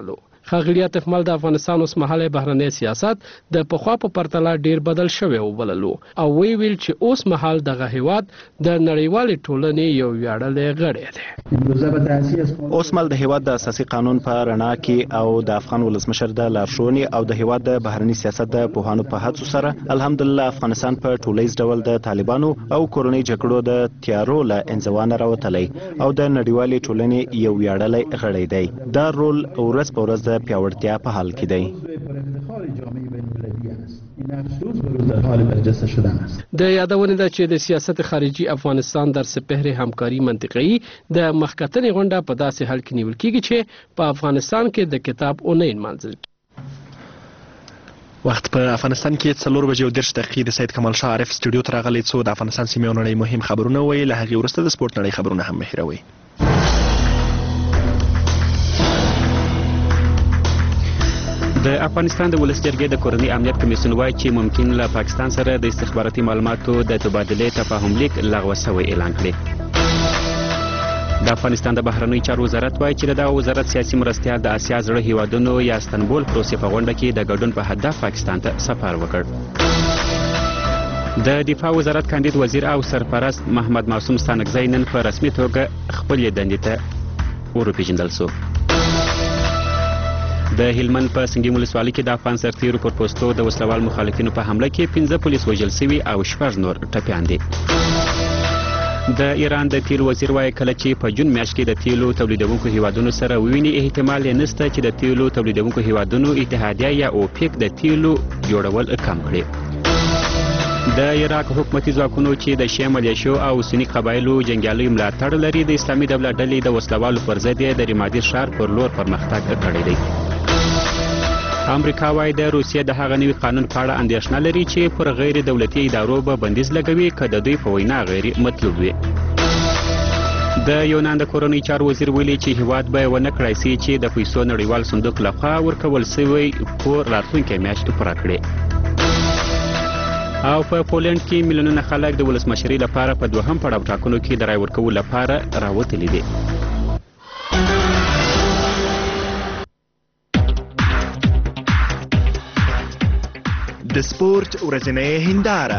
ښاغلي اکمل د افغانستان اوسمهالی بهرنی سیاست د پخوا په پرتله ډیر بدل شوی وبللو او وی ویل چې اوس مهال دغه هیواد د نړیوالې ټولنې یو ویاړلی غړی دی. اوس مهال د هیواد د اساسي قانون په رڼا کې او د افغان ولسمشر د لارښوونې او د هیواد د بهرني سیاست د پوهانو په هڅو سره الحمدلله افغانستان په ټولیز ډول د طالبانو او کورنۍ جګړو د تیارو له انزوانه راوتلی او د نړیوالې ټولنې یو ویاړلی غړی دی. دا رول ورځ په ورځ د پیاوړتیا په حال کې دی. د یادونې ده چې د سیاست خارجي افغانستان در سپهر همکاري منطقي د مخکتنې غونډه په داسې حال کې نیول کیږي چې په افغانستان کې د کتاب اونۍ نمانځل. وخت په افغانستان کې څلور بجې او دېرش دقیقې د سید کمال شاه عارف سټوډیو ته راغلی څو د افغانستان سیمې او نړۍ مهم خبرونه وایي. له هغې وروسته د سپورټ نړۍ خبرونه هم مهیروي. د افغانستان د ولس جرګې د کورنۍ امنیت کمیسیون وایي چې ممکن له پاکستان سره د استخباراتي معلوماتو د تبادلې تفاهم لیک لغوه شوی اعلان کړي. د افغانستان د بهرنیو چارو وزارت وایي چې دغه وزارت سیاسي مرستیال د اسیا زړه هیوادونو یا استانبول پروسې په غونډه کې د ګډون په هدف پاکستان ته سفر وکړ. د دفاع وزارت کاندید وزیر او سرپرست محمد معصوم ستانکزی نن په رسمي توګه خپلې دندې ته وروپېژندل شو. د هلمند په سنګیم ولسوالۍ کې د افغان سرتیرو پر پوستو د وسلوال مخالفینو په حمله کې پنځه پولیس وژل شوي او شپږ نور ټپیان دي. د ایران د تیلو وزیر وایي کله چې په جون میاشت کې د تیلو تولیدونکو هیوادونو سره وویني احتمال یې نشته چې د تیلو تولیدونکو هیوادونو اتحادیه یا اوپیک د تیلو جوړول کم کړي. د عراق حکومتي ځواکونو چې د شیعه ملیشو او سني قبایلو جنګیالیو ملاتړ لري د اسلامي دولت ډلې د وسلوالو پر ضد یې د رمادي ښار پر لور پرمختګ کړی دی. امریکا وايي د روسیې د هغه نوي قانون په اړه اندېښنه لري چې پر غیر دولتي ادارو به بندیز لګوي که د دوی په وینا غیر مطلوب وي. د یونان د کورنۍ چارو وزیر ویلي چې هیواد به ونه کړای شي چې د پیسو نړیوال صندوق لخوا ورکول شوی پور راتلونکې میاشت پوره کړي. او په پولنډ کې میلیونونه خلک د ولسمشرۍ لپاره په دوهم پړاو ټاکنو کې د رای ورکولو لپاره راوتلي دي. د سپورت ورځنۍ هنداره.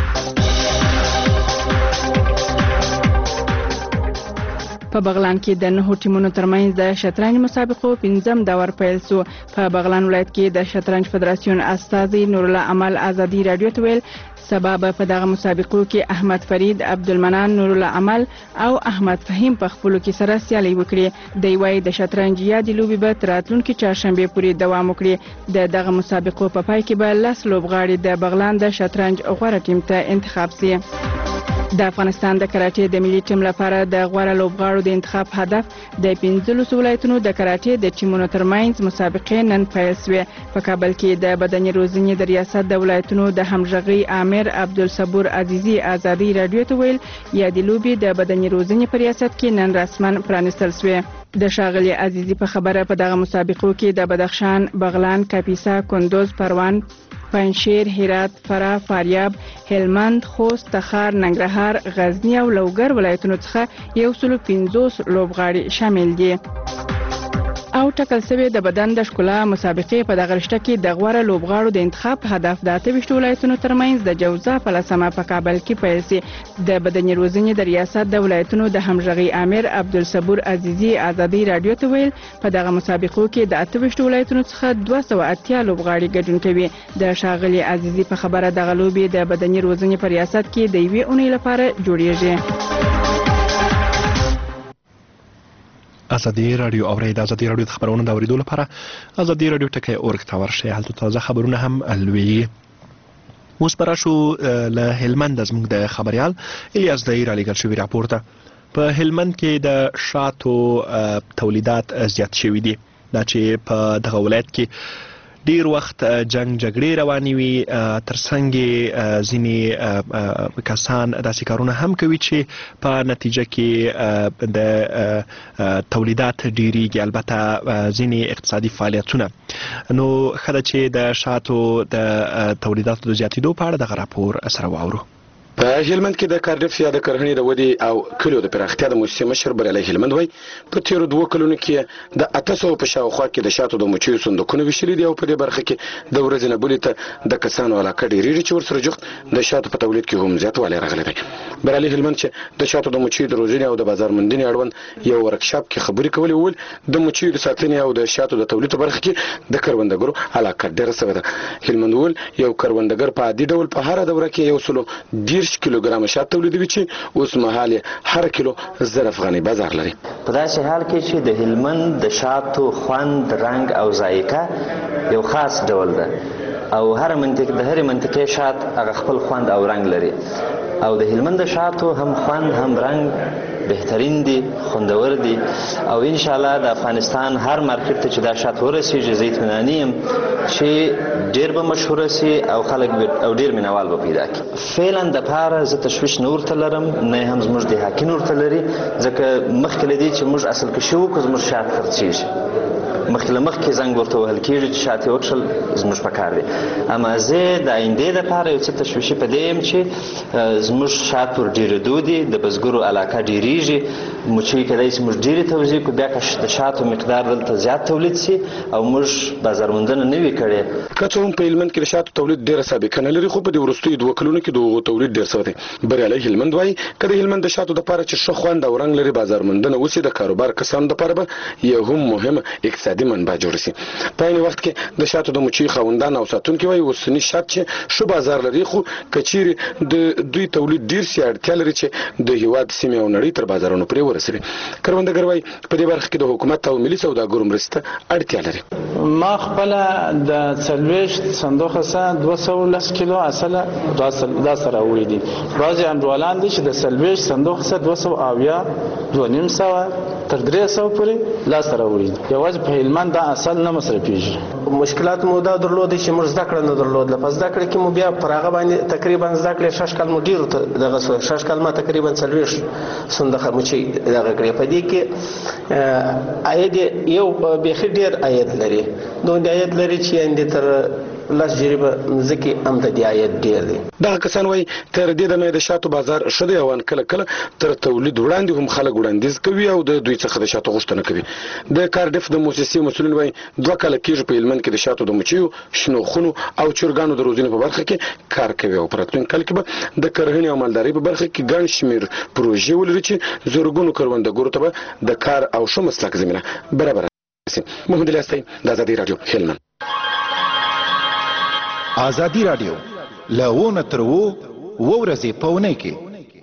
په بغلان کې د نهو ټیمونو ترمنځ د شطرنج مسابقو پنځم دور پیل شو. په بغلان ولایت کې د شطرنج فدراسیون استازي نورالله عمل ازادي رادیو ته ویل سبا به په دغه مسابقو کې احمد فرید، عبدالمنان، نورالله عمل او احمد فهیم په خپلو کې سره سیالي وکړي. دی وایي د شطرنج یادې لوبې به تر راتلونکي چهارشنبې پورې دوام وکړي. د دغه مسابقو په پای کې به لس لوبغاړي د بغلان د شطرنج غوره ټیم ته انتخاب شي. د افغانستان د کراټې د ملي ټیم لپاره د غوره لوبغاړو د انتخاب هدف د پنځلسو ولایتونو د کراټې د ټیمونو ترمنځ مسابقې نن پیل شوې. په کابل کې د بدني روزنې د ریاست د ولایتونو د همغږي امیر عبدالصبور عزیزي ازادي رادیو ته ویل یادې لوبې د بدني روزنې په ریاست کې نن رسما پرانستل شوې. د ښاغلي عزیزي په خبره په دغه مسابقو کې د بدخشان، بغلان، کاپیسا، کندوز، پروان، پنجشیر، هرات، فراه، فاریاب، هلمند، خوست، تخار، ننګرهار، غزنی او لوګر ولایتونو څخه یو سل پنځوس لوبغاړي شامل دي. او ټاکل شوی د بدن د ښکلا مسابقې په دغه رشته کې د غوره لوبغاړو د انتخاب هدف د اته ویشت ولایتونو ترمنځ د جوزا په لسمه په کابل کې پیل شي. د بدني روزنې د ریاست د ولایتونو د همغږي امیر عبدالصبور عزیزي ازادي رادیو ته ویل په دغه مسابقو کې د اته ویشت ولایتونو څخه دوه سوه اتیا لوبغاړي ګډون کوي. د ښاغلي عزیزي په خبره دغه لوبې د بدني روزنې په ریاست کې د یوې اونۍ لپاره جوړیږي. ازادي رادیو اورئ. د ازادي رادیو د خبرونو د اورېدو لپاره ازادي رادیو ټکی اورګ ته ورشئ. هلته تازه خبرونه هم لوي. اوس به راشو له هلمند زموږ د خبریال الیاس دای رالیږل شوي راپور ته. په هلمند کې د شاتو تولیدات زیات شوي دي. دا چې په دغه ولایت کې ډیر وخت جنگ جګړې روانې وي، ترڅنګ ځینې کسان داسې کارونه هم کوي چې په نتیجه کې د تولیدات ډیریږي، البته ځینې اقتصادي فعالیتونه. نو ښه ده چې د شاتو د تولیداتو د زیاتېدو په اړه دغه راپور سره واورو. په هلمند کې د کارډف یا د کرهڼې د ودې او کلیو د پراختیا د موسسې مشر بریالي هلمند وایي په تیرو دوه کلونو کې د اته سوه په شاوخوا کې د شاتو د مچیو صندوقونه ویشلي دي او په دې برخه کې د ورځې نه بلې ته د کسانو علاقه ډېرېږي چې ورسره جوخت د شاتو په تولید کې هم زیاتوالی راغلی دی. بریالي هلمند چې د شاتو د مچیو د روزنې او د بازار موندنې اړوند یو ورکشاپ کې خبرې کولې وویل د مچیو د ساتنې او د شاتو د تولید په برخه کې د کروندګرو علاقه ډېره سوې ده. هلمند وویل یو کروندګر په عادي ډول په هره دوره کې یو سلو دېرش کیلوګرامه شات تولیدوي چې اوس مهال یې هر کیلو زر افغانۍ بازار لري. په داسې حال کې چې د هلمند د شاتو خوند، رنګ او ذایقه یو خاص ډول ده او هر منطقه د هر منطقې شات هغه خپل خوند او رنګ لري او د هلمند شاتو هم خوند هم رنګ بهترین دي، خوندور دي او ان شاء الله د افغانستان هر مارکیټ ته چې دا شات ورسیږي زه اطمیناني یم چې ډېر به مشهوره سي او خلک او ډېر مینوال به پیدا کړي. فعلا د پاره زه تشویش نه ورته لرم، نه هم زموږ د حاکین ورته لري، ځکه مخکې له دې چې موږ اصل کشي وکړو زموږ شات خرڅېږي، مخکې له مخکې زنګ ورته وهل کېږي چې شات یې وکړل زموږ په کار دی. اما زه د آیندې دپاره یو څه تشویشي په دې یم چې زموږ شات ور ډېرېدو دي، د بزګرو علاقه ډېرېږي، مچۍ کیدای شي موږ ډېرې توزیع کړو، بیا که د شاتو مقدار دلته زیات تولید سي او موږ بازار موندنه نه وي کړې. که څه هم په هلمند کې د شاتو تولید ډېره سابقه نه لري، خو په دې وروستیو دوه کلونو کې د هغو تولید ډېر سوی دی. بریالي هلمند وایي که د هلمند د شاتو دپاره چې ښه خوند او رنګ لري بازار موندنه وسي، د کاروبار کسانو دپاره به یو هم مهمه اقتصادي منبع جوړه سي. په عین وخت کې د شاتو د مچۍ خاوندان او ساتونکي وایي اوسني شات چې ښه بازار لري، خو که چیرې د دوی تولید ډېر سي اړتیا لري چې د هېواد سیمې او نړۍ تر بازارونو پرې ورسوي. کروندګر وایي په دې برخه کې د حکومت او ملي سوداګرو مرستې ته اړتیا لري. ما خپله د څلوېښت صندوقه څخه دوه سوه لس کیلو اصله دا سره راوړي دي. بعضې انډوالان دي چې د څلوېښت صندوقه څخه دوه سوه اویا دوه نیم سوه تر درې سوه پورې لاسته راوړي دي. یوازې په هلمند دا اصل نه مصرفېږي. مشکلات مو دا درلودې چې موږ زده کړه نه درلودله. په زده کړه کې مو بیا پر هغه باندې تقریبا زده کړې شش کال مو ډېرو دغه سو شش کال ما تقریبا څلوېښت صندوقه مچۍ دغه کړې. په دې کې عاید یو بیخي ډېر عاید لري، دومره عاید لري چې یعنې تر لس جریبه مځکې هم د دې عاید ډېر دی. دغه کسان وایي تر دې دمه د شاتو بازار ښه دی او کله کله تر تولید وړاندې هم خلک وړاندیز کوي او د دوی څخه د شاتو غوښتنه کوي. د کارډف د موسسې مسؤلین وایي دوه کاله کېږي په هلمند کې د شاتو د مچیو، شنو خونو او چرګانو د روزنې په برخه کې کار کوي او په راتلونکي کال کې به د کرهڼې او مالدارۍ په برخه کې ګڼ شمېر پروژې ولري چې زرګونو کروندګرو ته به د کار او ښه مسلک زمینه برابره شي. محمد الیاس، د ازادي راډیو، هلمند. ازادي راډیو له تر و ورځې په اونۍ کې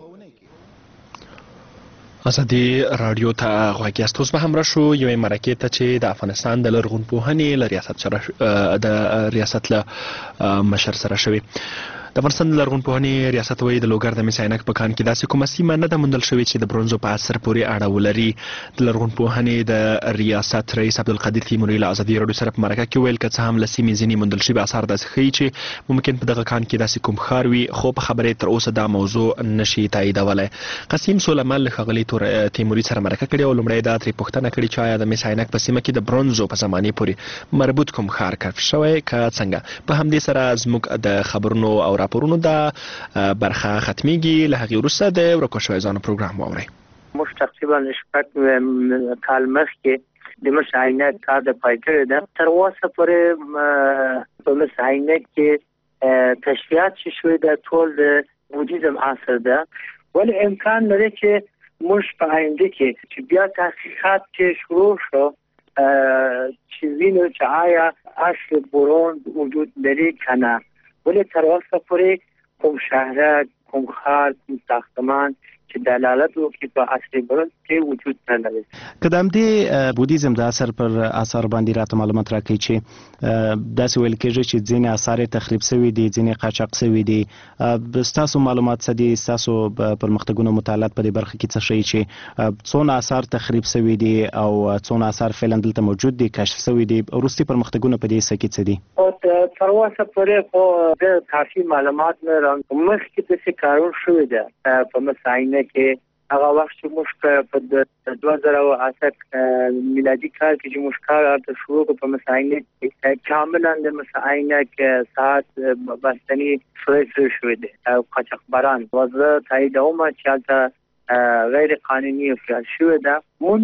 ازادي راډیو ته غوږ یاست. اوس به هم راشو یوې مرکې ته چې د افغانستان د لرغونپوهنې له ریاست سره د ریاست له مشر سره شوې. د افغانستان د لرغونپوهنې ریاست وایي د لوګر د مس عینک په کان کې داسې کومه سیمه نه ده موندل شوې چې د برونزو په عصر پورې اړه ولري. د لرغونپوهنې د ریاست رئیس عبدالقدیر تیموري له ازادي راډیو سره په مرکه کې ویل که څه هم له سیمې ځینې موندل شوي اثار داسې ښیي چې ممکن په دغه کان کې داسې کوم ښار وي، خو په خبره تر اوسه دا موضوع نشي تاییدولی. قسیم سلیمان له ښاغلي تیموري سره مرکه کړې او لومړی دا ترې پوښتنه کړې چې آیا د مس عینک په سیمه کې د برونزو په زمانې پورې مربوط کوم ښار کشف شوی که څنګه. په همدې سره زموږ د خبرونو او راپورونو د برخه ختمیږي. له هغې وروسته د ورکو شویو ځانو پروګرام واورئ. موږ تقریبا شپږ کال مخکې د مس عینک کار د پای کړی ده. تر اوسه پورې په مس عینک کې کشفیات چې شوي ده ټول د بودیزم عصر ده، ولی امکان لري چې موږ په آینده کې چې بیا تحقیقات کې شروع شو چې وینو چې آیا اصل برون وجود لري که نه، ولی تر اوسه پورې کوم شهرک، کوم ښار، کوم ساختمان چې دلالت وکړي په اصلي برون کې وجود نه لري. که د همدې بودیزم د اثر پر اثار باندې راته معلومات راکړئ چې داسې ویل کېږي چې ځینې اثار یې تخریب سوي دي، ځینې قاچاق سوي دي. ستاسو معلومات څه دي؟ ستاسو پرمختګونو مطالعات په دې برخه کې څه ښیي چې څونه اثار تخریب سوي دي او څونه اثار فعلا دلته موجود دي، کشف سوي دي؟ وروستي پرمختګونه په دې څه کې څه دي؟ تر اوسه پورې خو د کافي معلومات نه لرم. مخکې داسې کارونه شوي ده په مس عینک کې هغه وخت چې موږ په دوه زره او اته میلادي کال کې چې موږ کار ته شروع کړو په مساینه کې کاملا د مساینه کې ساعت بستنی شوي شوي دي او قاچاقبران وزه تاییدوم چې غیر قانوني فعال شوی ده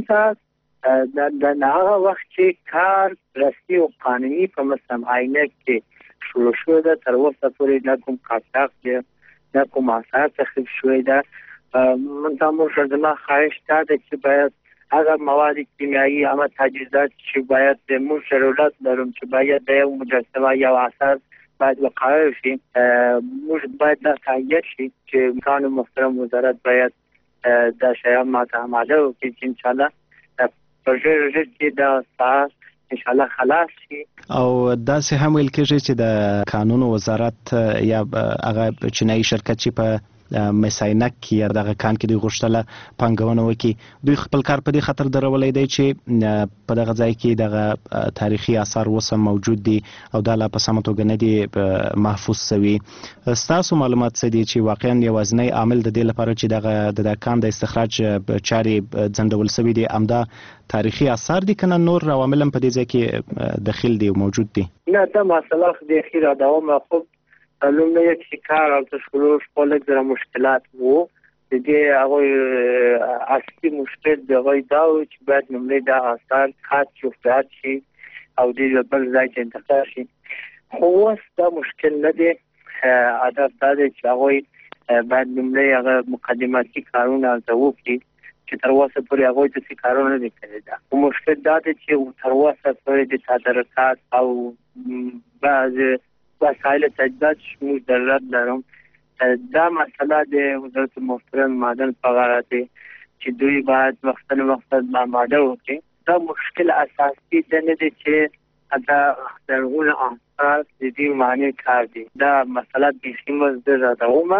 مونږ د هغه وخت چې کار رسمي او قانوني په مساینه کې شروع شوی ده تر اوسه پورې نه کوم قاچاق دی نه کوم اثر تخریب شوی ده من تامور شدما خواهش داده چې باید هغه مواد کیمیایی همه تجهیزات چې باید موږ ضرورت داریم چې باید د یو مجسمه یا اثر باید وقایع شي موږ باید دا تایید شي چې امکان محترم وزارت باید دا شیان ماته آماده وکړي چې انشاءالله په ژر ژر کې دا ساعت انشاءالله خلاص شي. او داسې هم ویل کېږي چې د قانون وزارت یا هغه چینایي شرکت چې په مساینک کې یا دغه کان کې د غوښتله پانګونه وکړي دوی خپل کار په دې خطر درولای دی چې په دغه ځای کې دغه تاریخي آثار وسه موجود دي او دا لا په سمه توګه نه دي محفوظ شوي. ستاسو معلومات څه دي چې واقعا یوازینی عامل د دې لپاره چې دغه د کان د استخراج چارې ځنډول شوي دي همدا تاریخي آثار دي کنه نور عوامل هم په دې ځای کې داخل دي او موجود دي؟ نه دا مسئله خو د خیر ادامه خوب لومړی چې کار او تشکیل خپل د مشکلات وو د دې هغه اصلي مشکل د غوي دا چې باید لومړی دا آثار خاص شوفات شي او د بل ځای ته انتقال شي خو اوس دا مشکل نه دی هدف دا دی چې هغه باید لومړی هغه مقدماتي کارونه وکړي چې تر اوسه پورې هغه د څه کارونه نه کړي دا خو مشکل دا دی چې تر اوسه پورې د تدارکات او بعض وسایل تجهیزات شمول ضرورت دارم دا مسئله د وزارت محترم معدن په غاړه دی چې دوی باید وختونه وخت آماده وکړي دا مشکل اساسي د نه دی چې دا درغونه آثار د دې معنی کار دی دا مسئله د سیمز د راځومه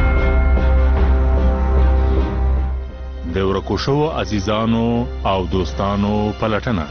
د ورکو شو عزیزانو او دوستانو پلټنه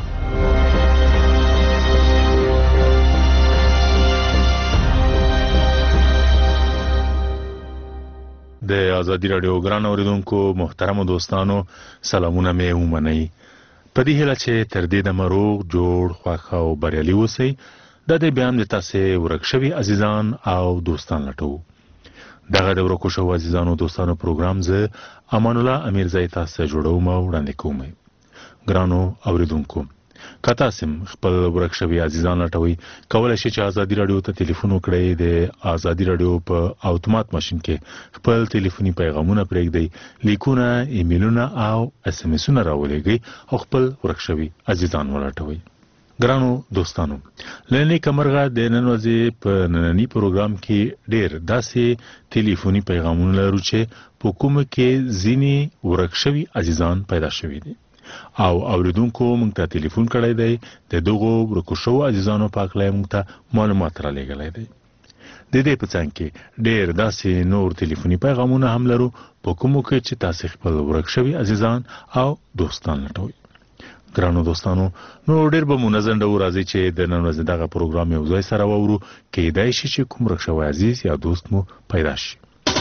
د ازادي رادیو ګران اوریدونکو محترم دوستانو سلامونه مې ومنئ په دې هیله چې تر دې د مروغ جوړ خوښ او بریالي اوسئ د دې بیان د تاسې ورک شوي عزیزان او دوستان لټو دغه د ورکو شو عزیزانو دوستانو پروګرام زه امان الله امیرزی تاسو جوړوم او وړاندې کوم ګرانو اوریدونکو کته سم خپل ورک شوي عزیزان لټوي کولای شي چې ازادي رادیو ته ټلیفون وکړئ د ازادي رادیو په اتومات ماشين کې خپل ټلیفوني پیغامونه پرېږدئ لیکونه ایمیلونه او اس ام اسونه راولېږئ او خپل ورک شوي عزیزان ولټوي ګرانو دوستانو لنی کمرغه د نن ورځې په نننی پروګرام کې ډېر داسې ټلیفوني پیغامونه لرو چې په کوم کې ځینی ورک شوي عزیزان پیدا شوي دي او اوریدونکو موږ ته ټلیفون کړی دی د دغو ورکو شو عزیزانو پاک لای موږ ته معلومات را لېږلی دی د دې په څنګ کې ډېر داسې نور ټلیفوني پیغامونه هم لرو په کومو کې چې تاسو خپل ورک شوي عزیزان او دوستان لټوي ګرانو دوستانو نو ډېر به منظم ډول راځي چې د نن ورځې دغه پروګرام یو ځای سره وورو کېدای شي چې کوم ورک شوی عزیز یا دوست مو پیدا شي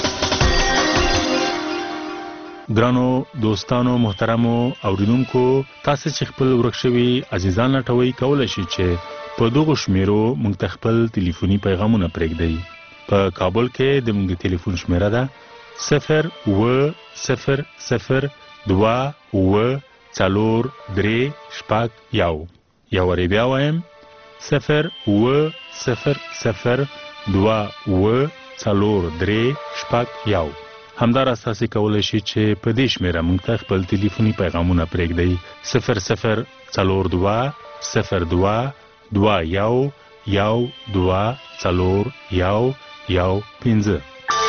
ګرانو دوستانو محترمو اوریدونکو تاسو چې خپل ورک شوي عزیزان لټوي کولای شي چې په دغه شمیرو موږ ته خپل ټلیفوني پیغامونه پرېږدئ په کابل کې د موږ ټلیفون شمیره ده صفر و صفر صفر دوه و څلور درې شپږ یو یو وری بیا وایم صفر و صفر صفر دوه و څلور درې شپږ یو همدار اساسي کولای شي چې په دې شمیره موږ ته خپل ټلیفوني پیغامونه پرېږدئ صفر صفر څلور دوه صفر دوه دوه یو یو دوه څلور یو یو پنځه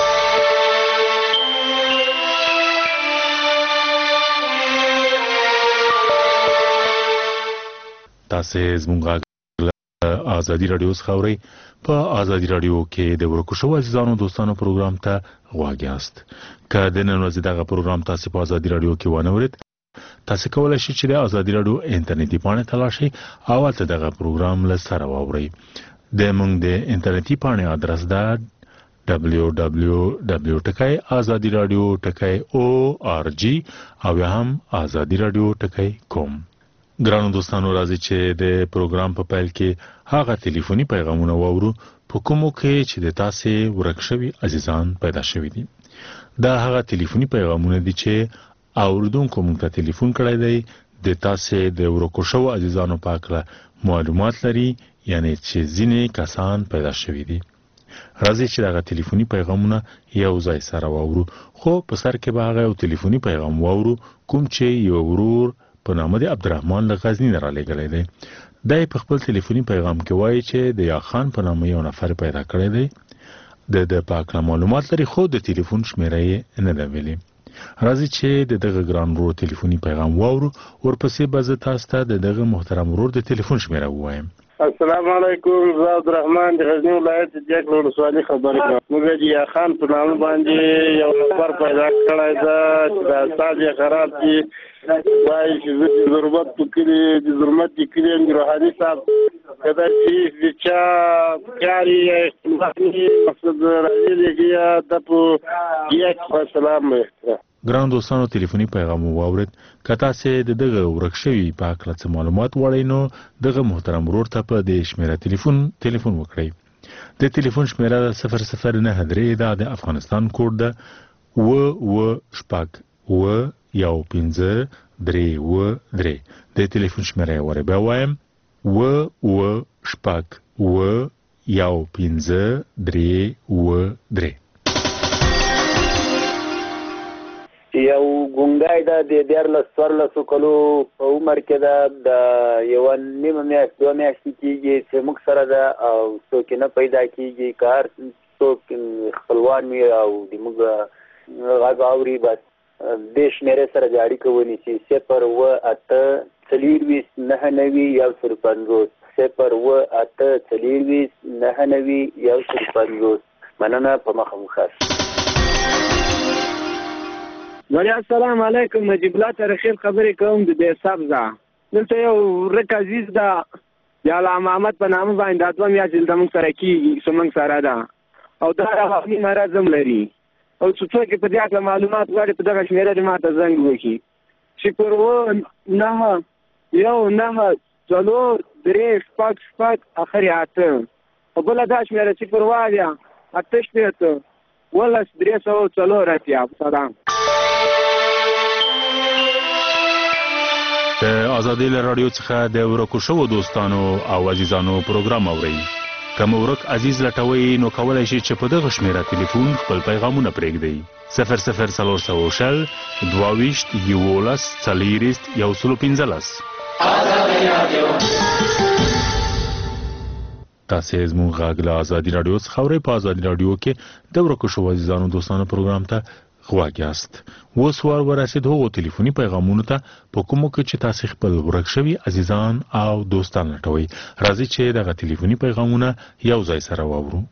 تاسو زموږ ازادي رادیو خاوري په ازادي رادیو کې د ورکو شو عزیزانو دوستانو پروګرام ته غواړئ یاست که د نن ورځې دغه پروګرام تاسو په ازادي رادیو کې ونه ورید تاسو کولای شئ چې د ازادي رادیو انټرنیټي پاڼه تلاشئ او ته دغه پروګرام له سره واورئ د موږ د انټرنیټي پاڼې ادرس ده دبلیو دبلیو دبلیو ټکی آزادي رادیو ټکی او آر جی او یا هم آزادي رادیو ټکی کوم. ګرانو دوستانو راځي چې د پروګرام په پیل کې هغه ټلیفوني پیغامونه واورو په کومو کې چې د تاسې ورک شوي عزیزان پیدا شوي دي. دا هغه ټلیفوني پیغامونه دي چې اوریدونکو موږ ته ټلیفون کړی دی د تاسې د ورکو شوو عزیزانو په اړه معلومات لري، یعنی چې ځینې کسان پیدا شوي دي. راځي چې دغه ټلیفوني پیغامونه یو ځای سره واورو، خو په سر کې به هغه یو ټلیفوني پیغام واورو کوم چې یو ورور په نامه د عبدالرحمن له غزني نه رالیږلی دی. دا یې په خپل ټلیفوني پیغام کې وایي چې د یاخان په نامه یو نفر پیدا کړی دی. د د په هکله معلومات لري خو د ټلیفون شمیره یې نه ده ویلې. راځي چې د دغه ګران ورور ټلیفوني پیغام واورو، ورپسې به زه تاسو ته د دغه محترم ورور د ټلیفون شمیره ووایم. السلام علیکم، زه عبدالرحمن د غزني ولایت د جګ ولسوالۍ خبرې کوم. موږ د یاخان په نامه باندې یو نفر پیدا کړی ده چې د استاد یې خراب دي، وایي چې زه د ضرورت په کلي د ضرورت د کلي یم روحاني صاحب که دا چې د چا کار یې اختلاف مقصد راځي لګي ده په یک سلام احترام. ګران دوستانو ټلیفوني پیغام واورید، که تاسې د دغه ورک شوي په هکله څه معلومات غواړئ نو دغه محترم ورور ته په دې شمیره ټلیفون ټلیفون وکړئ. د ټلیفون شمیره صفر صفر نهه درې دا د افغانستان کوډ ده اوه اوه شپږ اوه یو پنځه درې اوه درې. د ټلیفون شمیره یې ورې بیا وایم اوه اوه شپږ اوه یو پنځه درې اوه درې. یو ګونګای ده د دیارلس څوارلسو کلو په عمر کې ده، د یوه نیمه میاشت دوه میاشتې کېږي چې موږ سره ده او څوک نه پیدا کېږي. که هر څوک خپلوان وي او د موږ غږ اوري بس دې شمېرې سره د اړیکه ونیسي. صفر اوه اته څلېرویشت نهه نوي یو سل پنځوس، صفر اوه اته څلېرویشت نهه نوي یو سل پنځوس. مننه، په مخه مو ښه. ولی السلام علیکم، نجیب الله ترخیل خبرې کوم د بې سبزه. دلته یو ورک عزیز ده د علامه محمد په نامه باندې دا دوه میاشتې دلته موږ سره کېږي چې موږ سره ده او دا رواني مرض هم لري او چې څوک یې په دې هکله معلومات غواړي په دغه شمېره دې ما ته زنګ وکړي. صفر اوه نهه یو نهه څلور درې شپږ شپږ اخر یې اته او بله دا شمېره صفر اوه اویا اته شپېته اوولس درې سوه څلور اتیا. سلام. د آزادۍ له راډیو څخه د ورکو شوو دوستانو او عزیزانو پروګرام اورئ. که مو ورک عزیز لټوئ نو کولی شئ چې په دغه شمیره ټلیفون خپل پیغامونه پرېږدئ. صفر صفر څلور سوه شل دوه ویشت یولس څلېرویشت یو سل پنځلس. تاسې زموږ غږ له ازادي راډیو څخه اورئ. په ازادي راډیو کې د ورکو شوو عزیزانو دوستانو پروګرام ته غواګ یاست. اوس وار ورسېد هغو ټلیفوني پیغامونو ته په کومو کې چې تاسې خپل ورک شوي عزیزان او دوستان لټوئ. راځئ چې دغه ټلیفوني پیغامونه یو ځای سره واورو.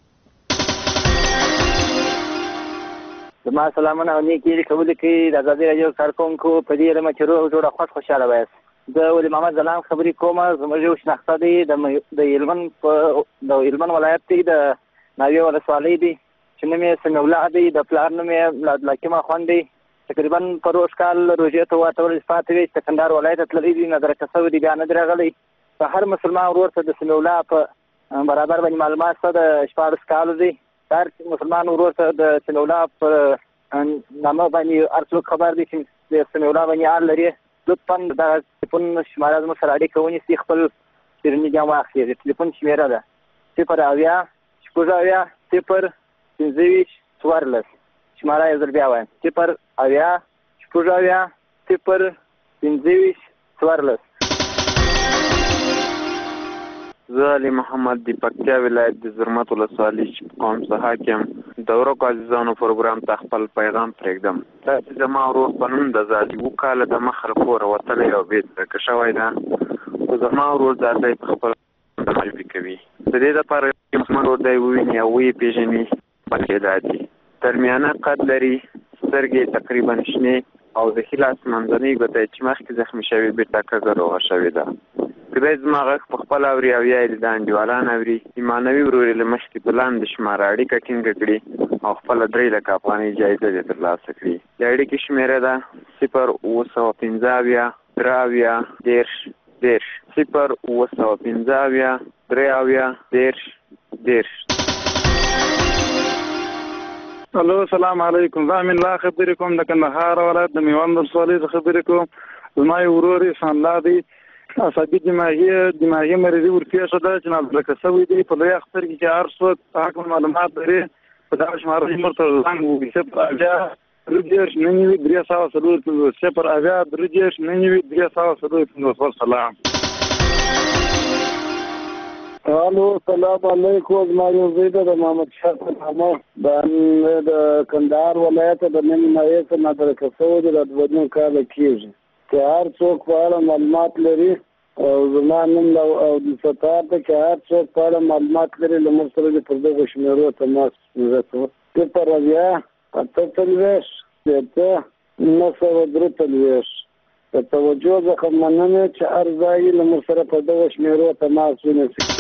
زما سلامونه او نیکې قبول کړي د ازادي راډیو کارکوونکو په دې علمه چې روغ جوړه خوښ خوشحاله وایاست. زه ولي محمد ځلان خبرې کوم. زموږ یو شناخته دی د هلمند په د هلمند ولایت کې د ناوې ولسوالۍ دی چې نوم یې سمیع الله دی، د پلار نوم یې ملادالحکیم اخوند دی. تقریبا په روژ کال روژې ته اووه اته ورځې پاتې وې چې د کندهار ولایت ته تللی دی، مدرکه شوی دی، بیا نه دی راغلی. په هر مسلمان ورور ته د سمیع الله په برابر باندې معلومات شته د شپاړس کالو دی. هر مسلمان ورور ته د سمیع الله په نامه باندې هر څوک خبر دی چې د سمیع الله باندې حال لري. لطفا دغه ټلیفون شماره زموږ سره اړیکه ونیسي، خپل شیریني ګام واخلي. د ټلیفون شمېره ده صفر اویا شپږ اویا صفر پنځه ویشت څوارلس. شماره یې زر بیا وایم صفر اویا شپږ اویا صفر پنځه ویشت څوارلس. زه علي محمد د پکتیا ولایت د زرمت ولسوالۍ قوم څخه یم. د ورکو عزیزانو پروګرام ته خپل پیغام پرېږدم. دا چې زما ورور په نوم د زادي اووه کاله د مخه له کوره وتلی او بېرته شوی ده، خو زما ورور دا ځای په خپل معرفي کوي. د دې دپاره یو مسلمان ورور دی وویني او ویې پېژني. بلکې دا دي درمیانه قد لري، سترګې تقریبا شنې او د ښي لاس منځنۍ ګوته چې مخکې زخمي شوې بېرته کږه روغه شوې ده. کدی زما غږ په خپل اوري او یا د انډیوالان اوري ایمانوي ورور له مشتي بلان د شمار اړیکه ټینګه کړي او خپل درې لک افغاني جایزه دې ترلاسه کړي. د اړیکې شمیره ده صفر اوه سوه پنځه اویا درې اویا دېرش دېرش صفر اوه سوه پنځه اویا درې اویا دېرش دېرش. الو السلام علیکم. زه امین الله خبرې کوم د کندهار ولایت د میوند ولسوالۍ څخه خبرې کوم. زما یو ورور احسان الله دی عصبي دماغي دماغي مرضي ورپېښه ده چې نابلکه شوی دی. په لوی اختر کې چې هر څوک په حق معلومات لري په دغه شماره نمبر ته زنګ ووهي صفر اویا درې دېرش نهه نوي درې سوه څلور پنځوس صفر اویا درې دېرش نهه نوي درې سوه څلور پنځوس. والسلام. الو السلام علیکم. زما یو زوی ده د محمد شاه په نامه د کندهار ولایت د نوي نایې څخه نابلکه شوی دی. د دوه نیم کاله کېږي چې هر څوک په اړه معلومات لري او زما نوم او د ستار ته چې هر څوک په اړه معلومات لري له موږ سره پر دغو شمیرو تماس وکړي. صفر اویا اته څلوېښت شپېته نهه سوه درې څلوېښت. په توجه څخه مننه چې هر ځای له موږ سره په دغو شمیرو تماس ونیسي.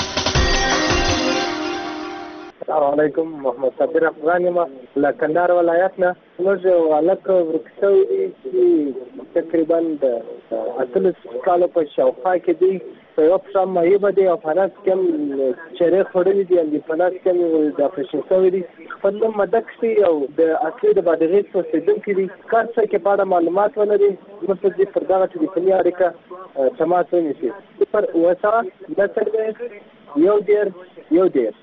السلام علیکم. محمد صابر افغان یم له کندهار ولایت نه. موږ یو هلک ورک شوی دی چې تقریبا د اتلس کالو په شاوخوا کې دی. په یوه پښه مهیبه دی او په لاس کې هم چرې خوړلي دي او په لاس کې هم د اپرېشن شوی دی. خپل نوم مدک شي او د اصلي د بادغیس اوسېدونکي دي. کار څه کې په اړه معلومات ولري موږ دې پر دغه ټلیفوني اړیکه تماس ونیسي. صفر اوه سوه دوه څلوېښت یو دېرش یو دېرش.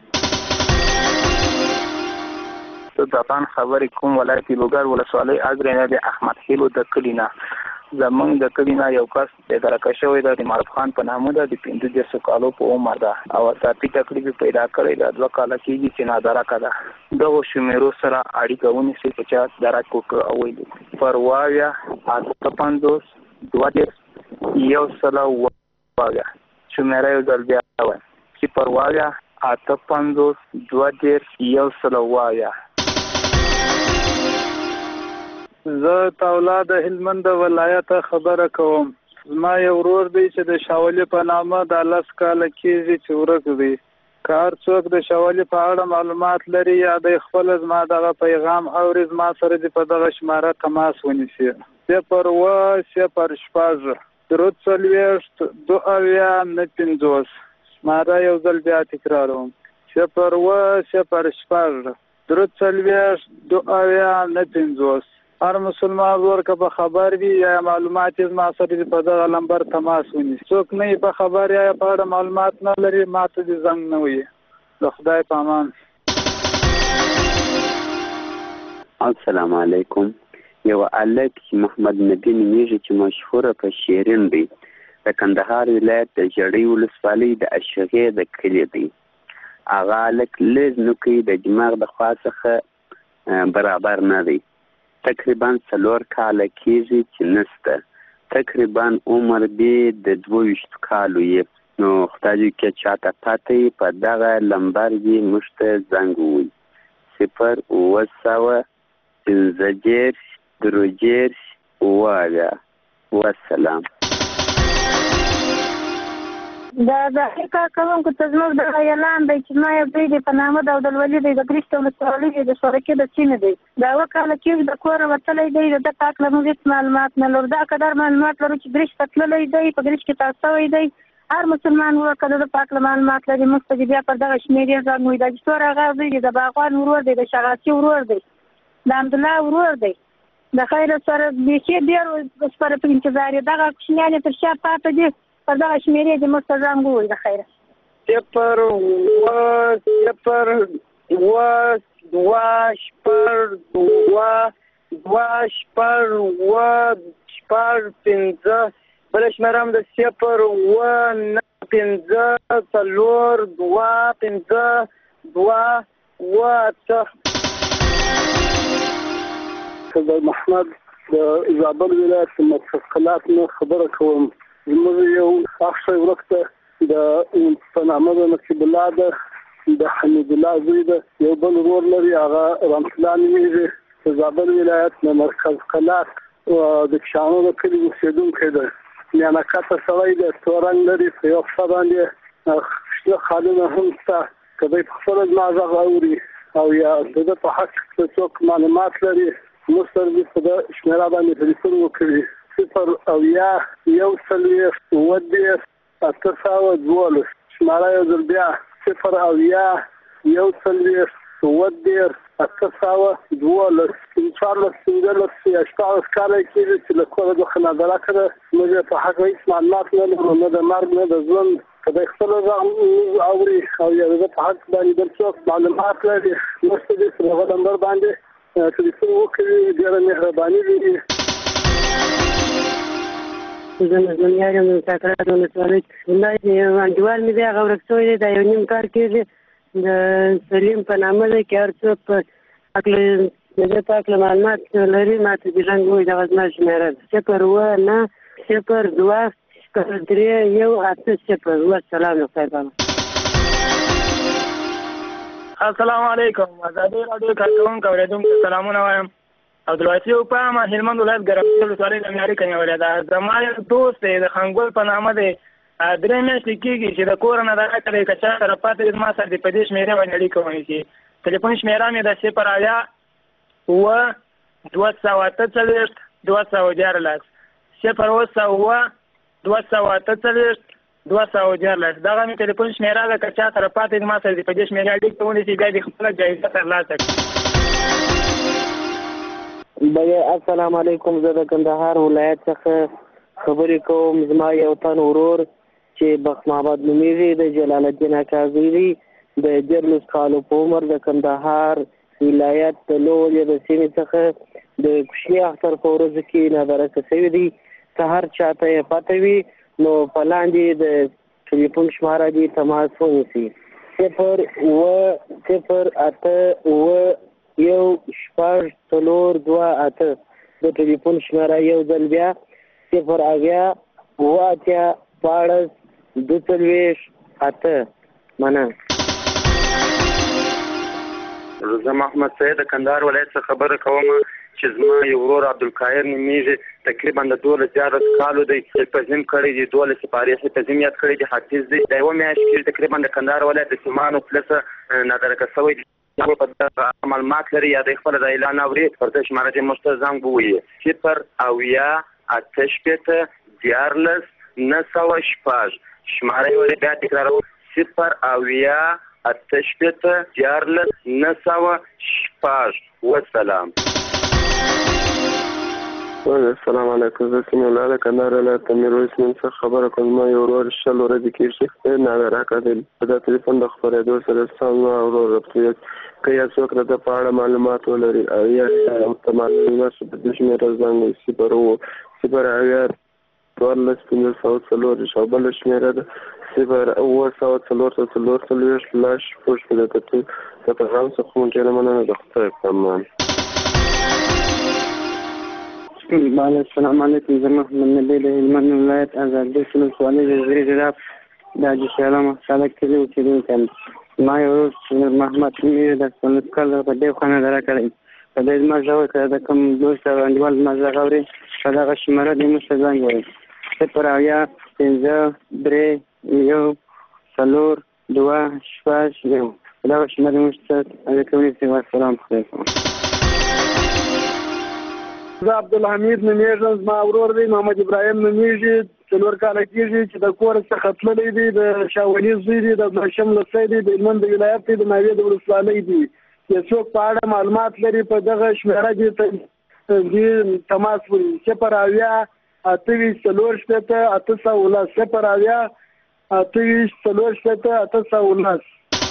زه د افغان خبرې کوم ولایت لوګر ولسوالۍ اګرینه د احمد هیلو د کلي نه. زمونږ د کلي نه یو کس بېدرکه شوی ده د معروف خان په نامه ده. د پنځه دېرشو کالو په عمر ده او اضافي تکلیف یې پیدا کړی ده. دوه کاله کېږي چې نادرکه ده. دغو شمیرو سره اړیکه ونیسئ چې چا درک وکړه او ویلي. صفر اوه اویا اته پنځوس دوه دېرش یو سل اوه اویا. شمیره یو ځل بیا وایم. صفر اوه اویا اته پنځوس دوه دېرش یو سل اوه اویا. زه تاولا د هلمند ولایت خبره کوم. زما یو ورور دی چې د شاولي په نامه د لس کاله کېږي چې ورک دی. که هر څوک د شاولي په اړه معلومات لري یا د خپل زما دغه پیغام اوري زما سره دې په دغه شماره تماس ونیسي. صفر اوه صفر شپږ درې څلوېښت دوه اویا نهه پنځوس. شماره یو ځل بیا تکراروم. صفر اوه صفر شپږ درې څلوېښت دوه اویا نهه پنځوس. هر مسلمان ورور که په خبر وي یا معلومات یې زما سره په دغه نمبر تماس ونیسي. څوک نه په خبر یا په اړه معلومات نه لري ما ته دې زنګ نه وي. د خدای په امان. السلام علیکم. یو هلک محمد نبي نومیږي چې مشهوره په شیرین دی. د کندهار ولایت د ژړۍ ولسوالۍ د اشغې د کلي دی. هغه هلک لږ نوکۍ د دماغ د خوا څخه برابر نه دی. تقریبا څلور کاله کېږي چې نسته. تقریبا عمر دې د دوه ویشتو کالو یې. نو خدای دې که چاته پته یې په دغه لمبر یې موږ ته زنګ ووایي. صفر اوه سوه پنځه دېرش درې دېرش اوه اویا. والسلام. دا د کار کوونکو ته زموږ د اعلان دی چې ما یو دوی دی په نامه د عبدالولي دی د ګرشت ولسوالۍ دی د شورکې د سیمې دی. دا اوه کاله کېږي د کوره وتلی دی. د ده په هکله موږ هېڅ معلومات نه لرو. دا قدر معلومات لرو چې ګرشت ته تللی دی په ګرشت کې تاو شوی دی. هر مسلمان ورور که د ده په هکله معلومات لري موږ ته بیا پر دغه شمېرې زنګ ووایي. دا چې څو هغه زوی دی د باغوان ورور دی د شغاسي ورور دی د حمدالله ورور دی. د خیر سره بیخي ډېر سپاره په انتظار یې. دغه کوچنیان یې تر شا پاته دي پر دغه شمېرې دې موږ ته زنګ ووایي. د خیره صفر اوه صفر اوه دوه شپږ دوه دوه شپږ اوه شپږ پنځه. بله شمېره هم د صفر اوه نهه پنځه څلور دوه پنځه دوه اوه اته. د محمد د زابل ولایت د متفقلات نه خبره کوم. زموږ یو اخ شی ورک ته د په نامه د نقیب الله ده د حمید الله زوی ده. یو بل ورور لري هغه رحمت الله نومیږي د زابل ولایت نه مرکز قلات د کشانو د کلي اوسېدونکی ده. میانکته سړی دی، تور رنګ لري، په یو پښه باندې شنه خالونه هم شته. که دی پخپله زما غږ اوري او یا د ده په حق کې څوک معلومات لري، موږ سره دې په ده شمېره باندې تلیفون وکړي. صفر اویا یو څلوېښت اووه دېرش اته سوه دولس. شمېره یو ځل بیا صفر اویا یو څلوېښت اووه دېرش اته سوه دولس. څوارلس پنځلس یا شپاړس کاله کېږي چې له کوره څخه نادرکه ده. موږ یې په حق هېڅ معلومات نه لرو، نه د مرګ نه د ژوند. که دی خپله غږ اوري او یا د ده په حق باندې بل څوک معلومات لري، موږ ته دې په هغه نمبر باندې تلیفون وکړي. ډېره مهرباني وي. زه نظم یار یم د ساکرات ولسوالۍ. همدا چې یو انډیوال مې دی، هغه ورک شوی دی، دا یو نیم کار کېږي. د سلیم په نامه دی، که هر څوک په هکله د ده په هکله معلومات لري ما ته دې رنګ ووایي. دغه زما شمېره ده صفر اووه نه صفر دوه صفر درې یو اته صفر. والسلام له خیر بابا. السلام علیکم. ازادي راډیو کارکوونکو اورېدونکو سلامونه وایم. عبدالواسي اوپاما هلمند ولایت ګرمسیر ولسوالۍ د معیاري کنیولې ده. زما یو دوست دی د خنګول په نامه دی. درې میاشتې کېږي چې د کور نه دغه کړی، که چا سره پاتې وي زما سره دې په دې شمېرې باندې اړیکه ونیسي. تلیفون شمېره مې ده صفر اویا اووه دوه سوه اته څلوېښت دوه سوه دیارلس. صفر اووه سوه اووه دوه سوه اته څلوېښت دوه سوه دیارلس. دغه مې تلیفون شمېره ده، که چا سره پاتې وي زما سره دې په دې شمېرې اړیکه ونیسي، بیا دې خپله جایزه ترلاسه کړي. بیا السلام علیکم. زه د کندهار ولایت څخه خبرې کوم. زما یو تن ورور چې بخت محمد نومیږي، د جلال الدین اکاظي دی، د دیارلس کالو په عمر، د کندهار ولایت د لوړې د سیمې څخه د کوچني اختر په ورځ کې نادرکه شوي دي. که هر چاته یې پته وي نو په لاندې د ټلیفون شماره دي تماس ونیسي. صفر اووه صفر اته اووه یو شپږ څلور دوه اته. د ټلیفون شماره یو ځل بیا صفر اویا اووه اتیا شپاړس دوه څلوېښت اته. مننه. زه محمد سید د کندهار ولایت څخه خبره کوم چې زما یو ورور عبدالقاهر نومیږي، تقریبا د دولس دیارلس کالو دی، حفظیم کړی دی، دولس سپارې حفظیم یاد کړی دی، حافظ دی. د یوه میاشت کېږي تقریبا د کندهار ولایت د سیمانو پلسه نادرکه شوی دی. په دغه معلومات لري یا د خپله د اعلان اوري، پر دې شماره دې موږ ته زنګ ووایي. صفر اویا اته شپېته دیارلس نهه سوه شپږ. شماره یې بیا تکراروم. صفر اویا اته شپېته دیارلس نهه سوه شپږ. والسلام. السلام علیکم. زه سیمه الله د کندهار ولایت د میرویس نوم څخه خبره کوم. زما یو ورور شل ورځې کېږي نادرکه دی. دا تلیفون د خپرېدو سره سم زما ورور رابطه که یا څوک د ده په اړه معلومات ولري یا ورته معلومات په دې شمېره زنګ ووایي. صفر اووه صفر اویا څوارلس پنځه سوه څلور او بله شمېره ده صفر اووه سوه څلور سوه څلور څلوېښت لس شپږ شپېته. د پیغام څخه مو ډېره مننه. د خدای په امان. السلام علیکم. زه محمد نبی د هلمند ولایت ازادي ولسوالۍ د زرې ګراب د حاجي شیرام خلک کلي اوسېدونکی یم. زما یو ورور محمد نومیږي، د څلوېښت کاله په دې خوا نادرکه دی. په دې زما غږ وکړه، د کوم دوست او انډیوال زما غږ اوري په دغه شمېره دې موږ ته زنګ ووایي. صفر اویا پنځه درې یو څلور دوه شپږ یو. په دغه شمېره موږ ته اړیکه ونیسئ. والسلام. خدای پامان. زه عبدالحمید نومیږم، زما ورور دی محمد ابراهیم نومیږي، څلور کاله کېږي چې د کور څخه تللی دی. د شاولي زوی دی، د ماشم لسی دی، د هلمند ولایت دی، د ناوې د ولسوالۍ دی. که څوک په اړه معلومات لري په دغه شمېره دې تماس ونیسي. صفر اویا اته ویشت څلور شپېته اته سوه لس. صفر اویا اته ویشت څلور شپېته اته سوه لس.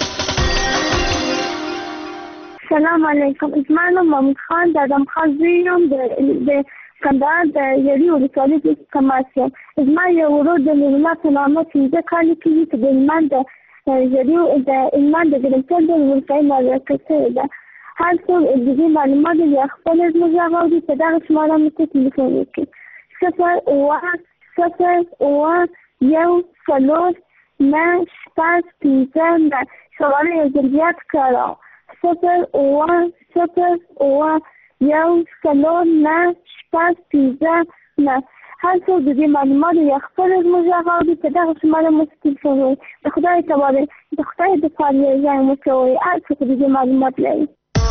سلام علیکم. زما نوم محمود خان د ادم خان زوی یم، د کندهار د یړې ولسوالۍ کې کماس یم. زما یو ورور د نورالله په نامه پنځه کاله کېږي چې د هلمند د یړې د هلمند د ګرمسیر د ولسوالۍ نادرکه شوې ده. هر څوک د دې معلومات یا خپله زموږ غږ اوري په دغه شماره موږ ته تلیفون وکړي. صفر اووه صفر اووه یو څلور نهه شپږ پنځه نهه. شماره یو ځل بیا تکراروم. صفر اووه صفر اووه یو څلور نهه شپږ پنځه نهه. هر څوک د دې معلوماتو یا خپل زموږ هغه اوري په دغه شماله مستقیم شوی د خدای تبارک د خدای د پاره یې ځای مو کوي هر څوک د دې معلومات لري.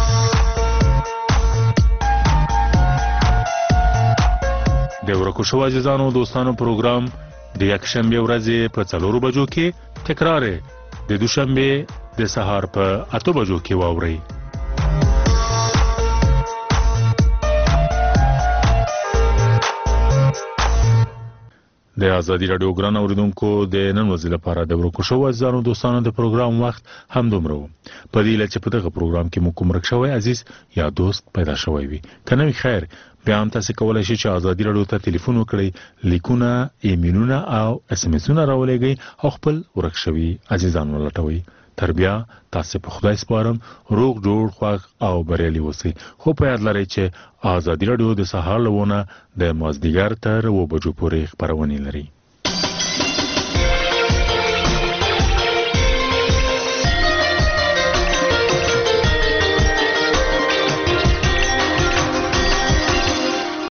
د ورکو شو عزیزانو دوستانو پروګرام د یکشنبه ورځې په څلورو بجو کې تکرار د دوشنبه د سهار په اته بجو کې واوري. د ازادي رادیو ګران اوریدونکو د نن ورځې لپاره د ورکو شو عزیزانو دوستانو د پروګرام وخت هم دومره و. په دې لچ په دغه پروګرام کې مو کوم رک شوی عزیز یا دوست پیدا شوی وي کنه خیر بیا هم تاسو کولای شئ چې ازادي رادیو ته ټلیفون وکړئ لیکونه ایمیلونه او اس ام اسونه راولېږئ او خپل ورک شوی عزیزان ولټوي. تر بیا تاسو په خدای سپارم روغ جوړ خوښ او بریالي اوسئ. خو په یاد لرئ چې ازادي رادیو د سهار لونه د مازدیګر تر و بجو پورې خبرونه لري.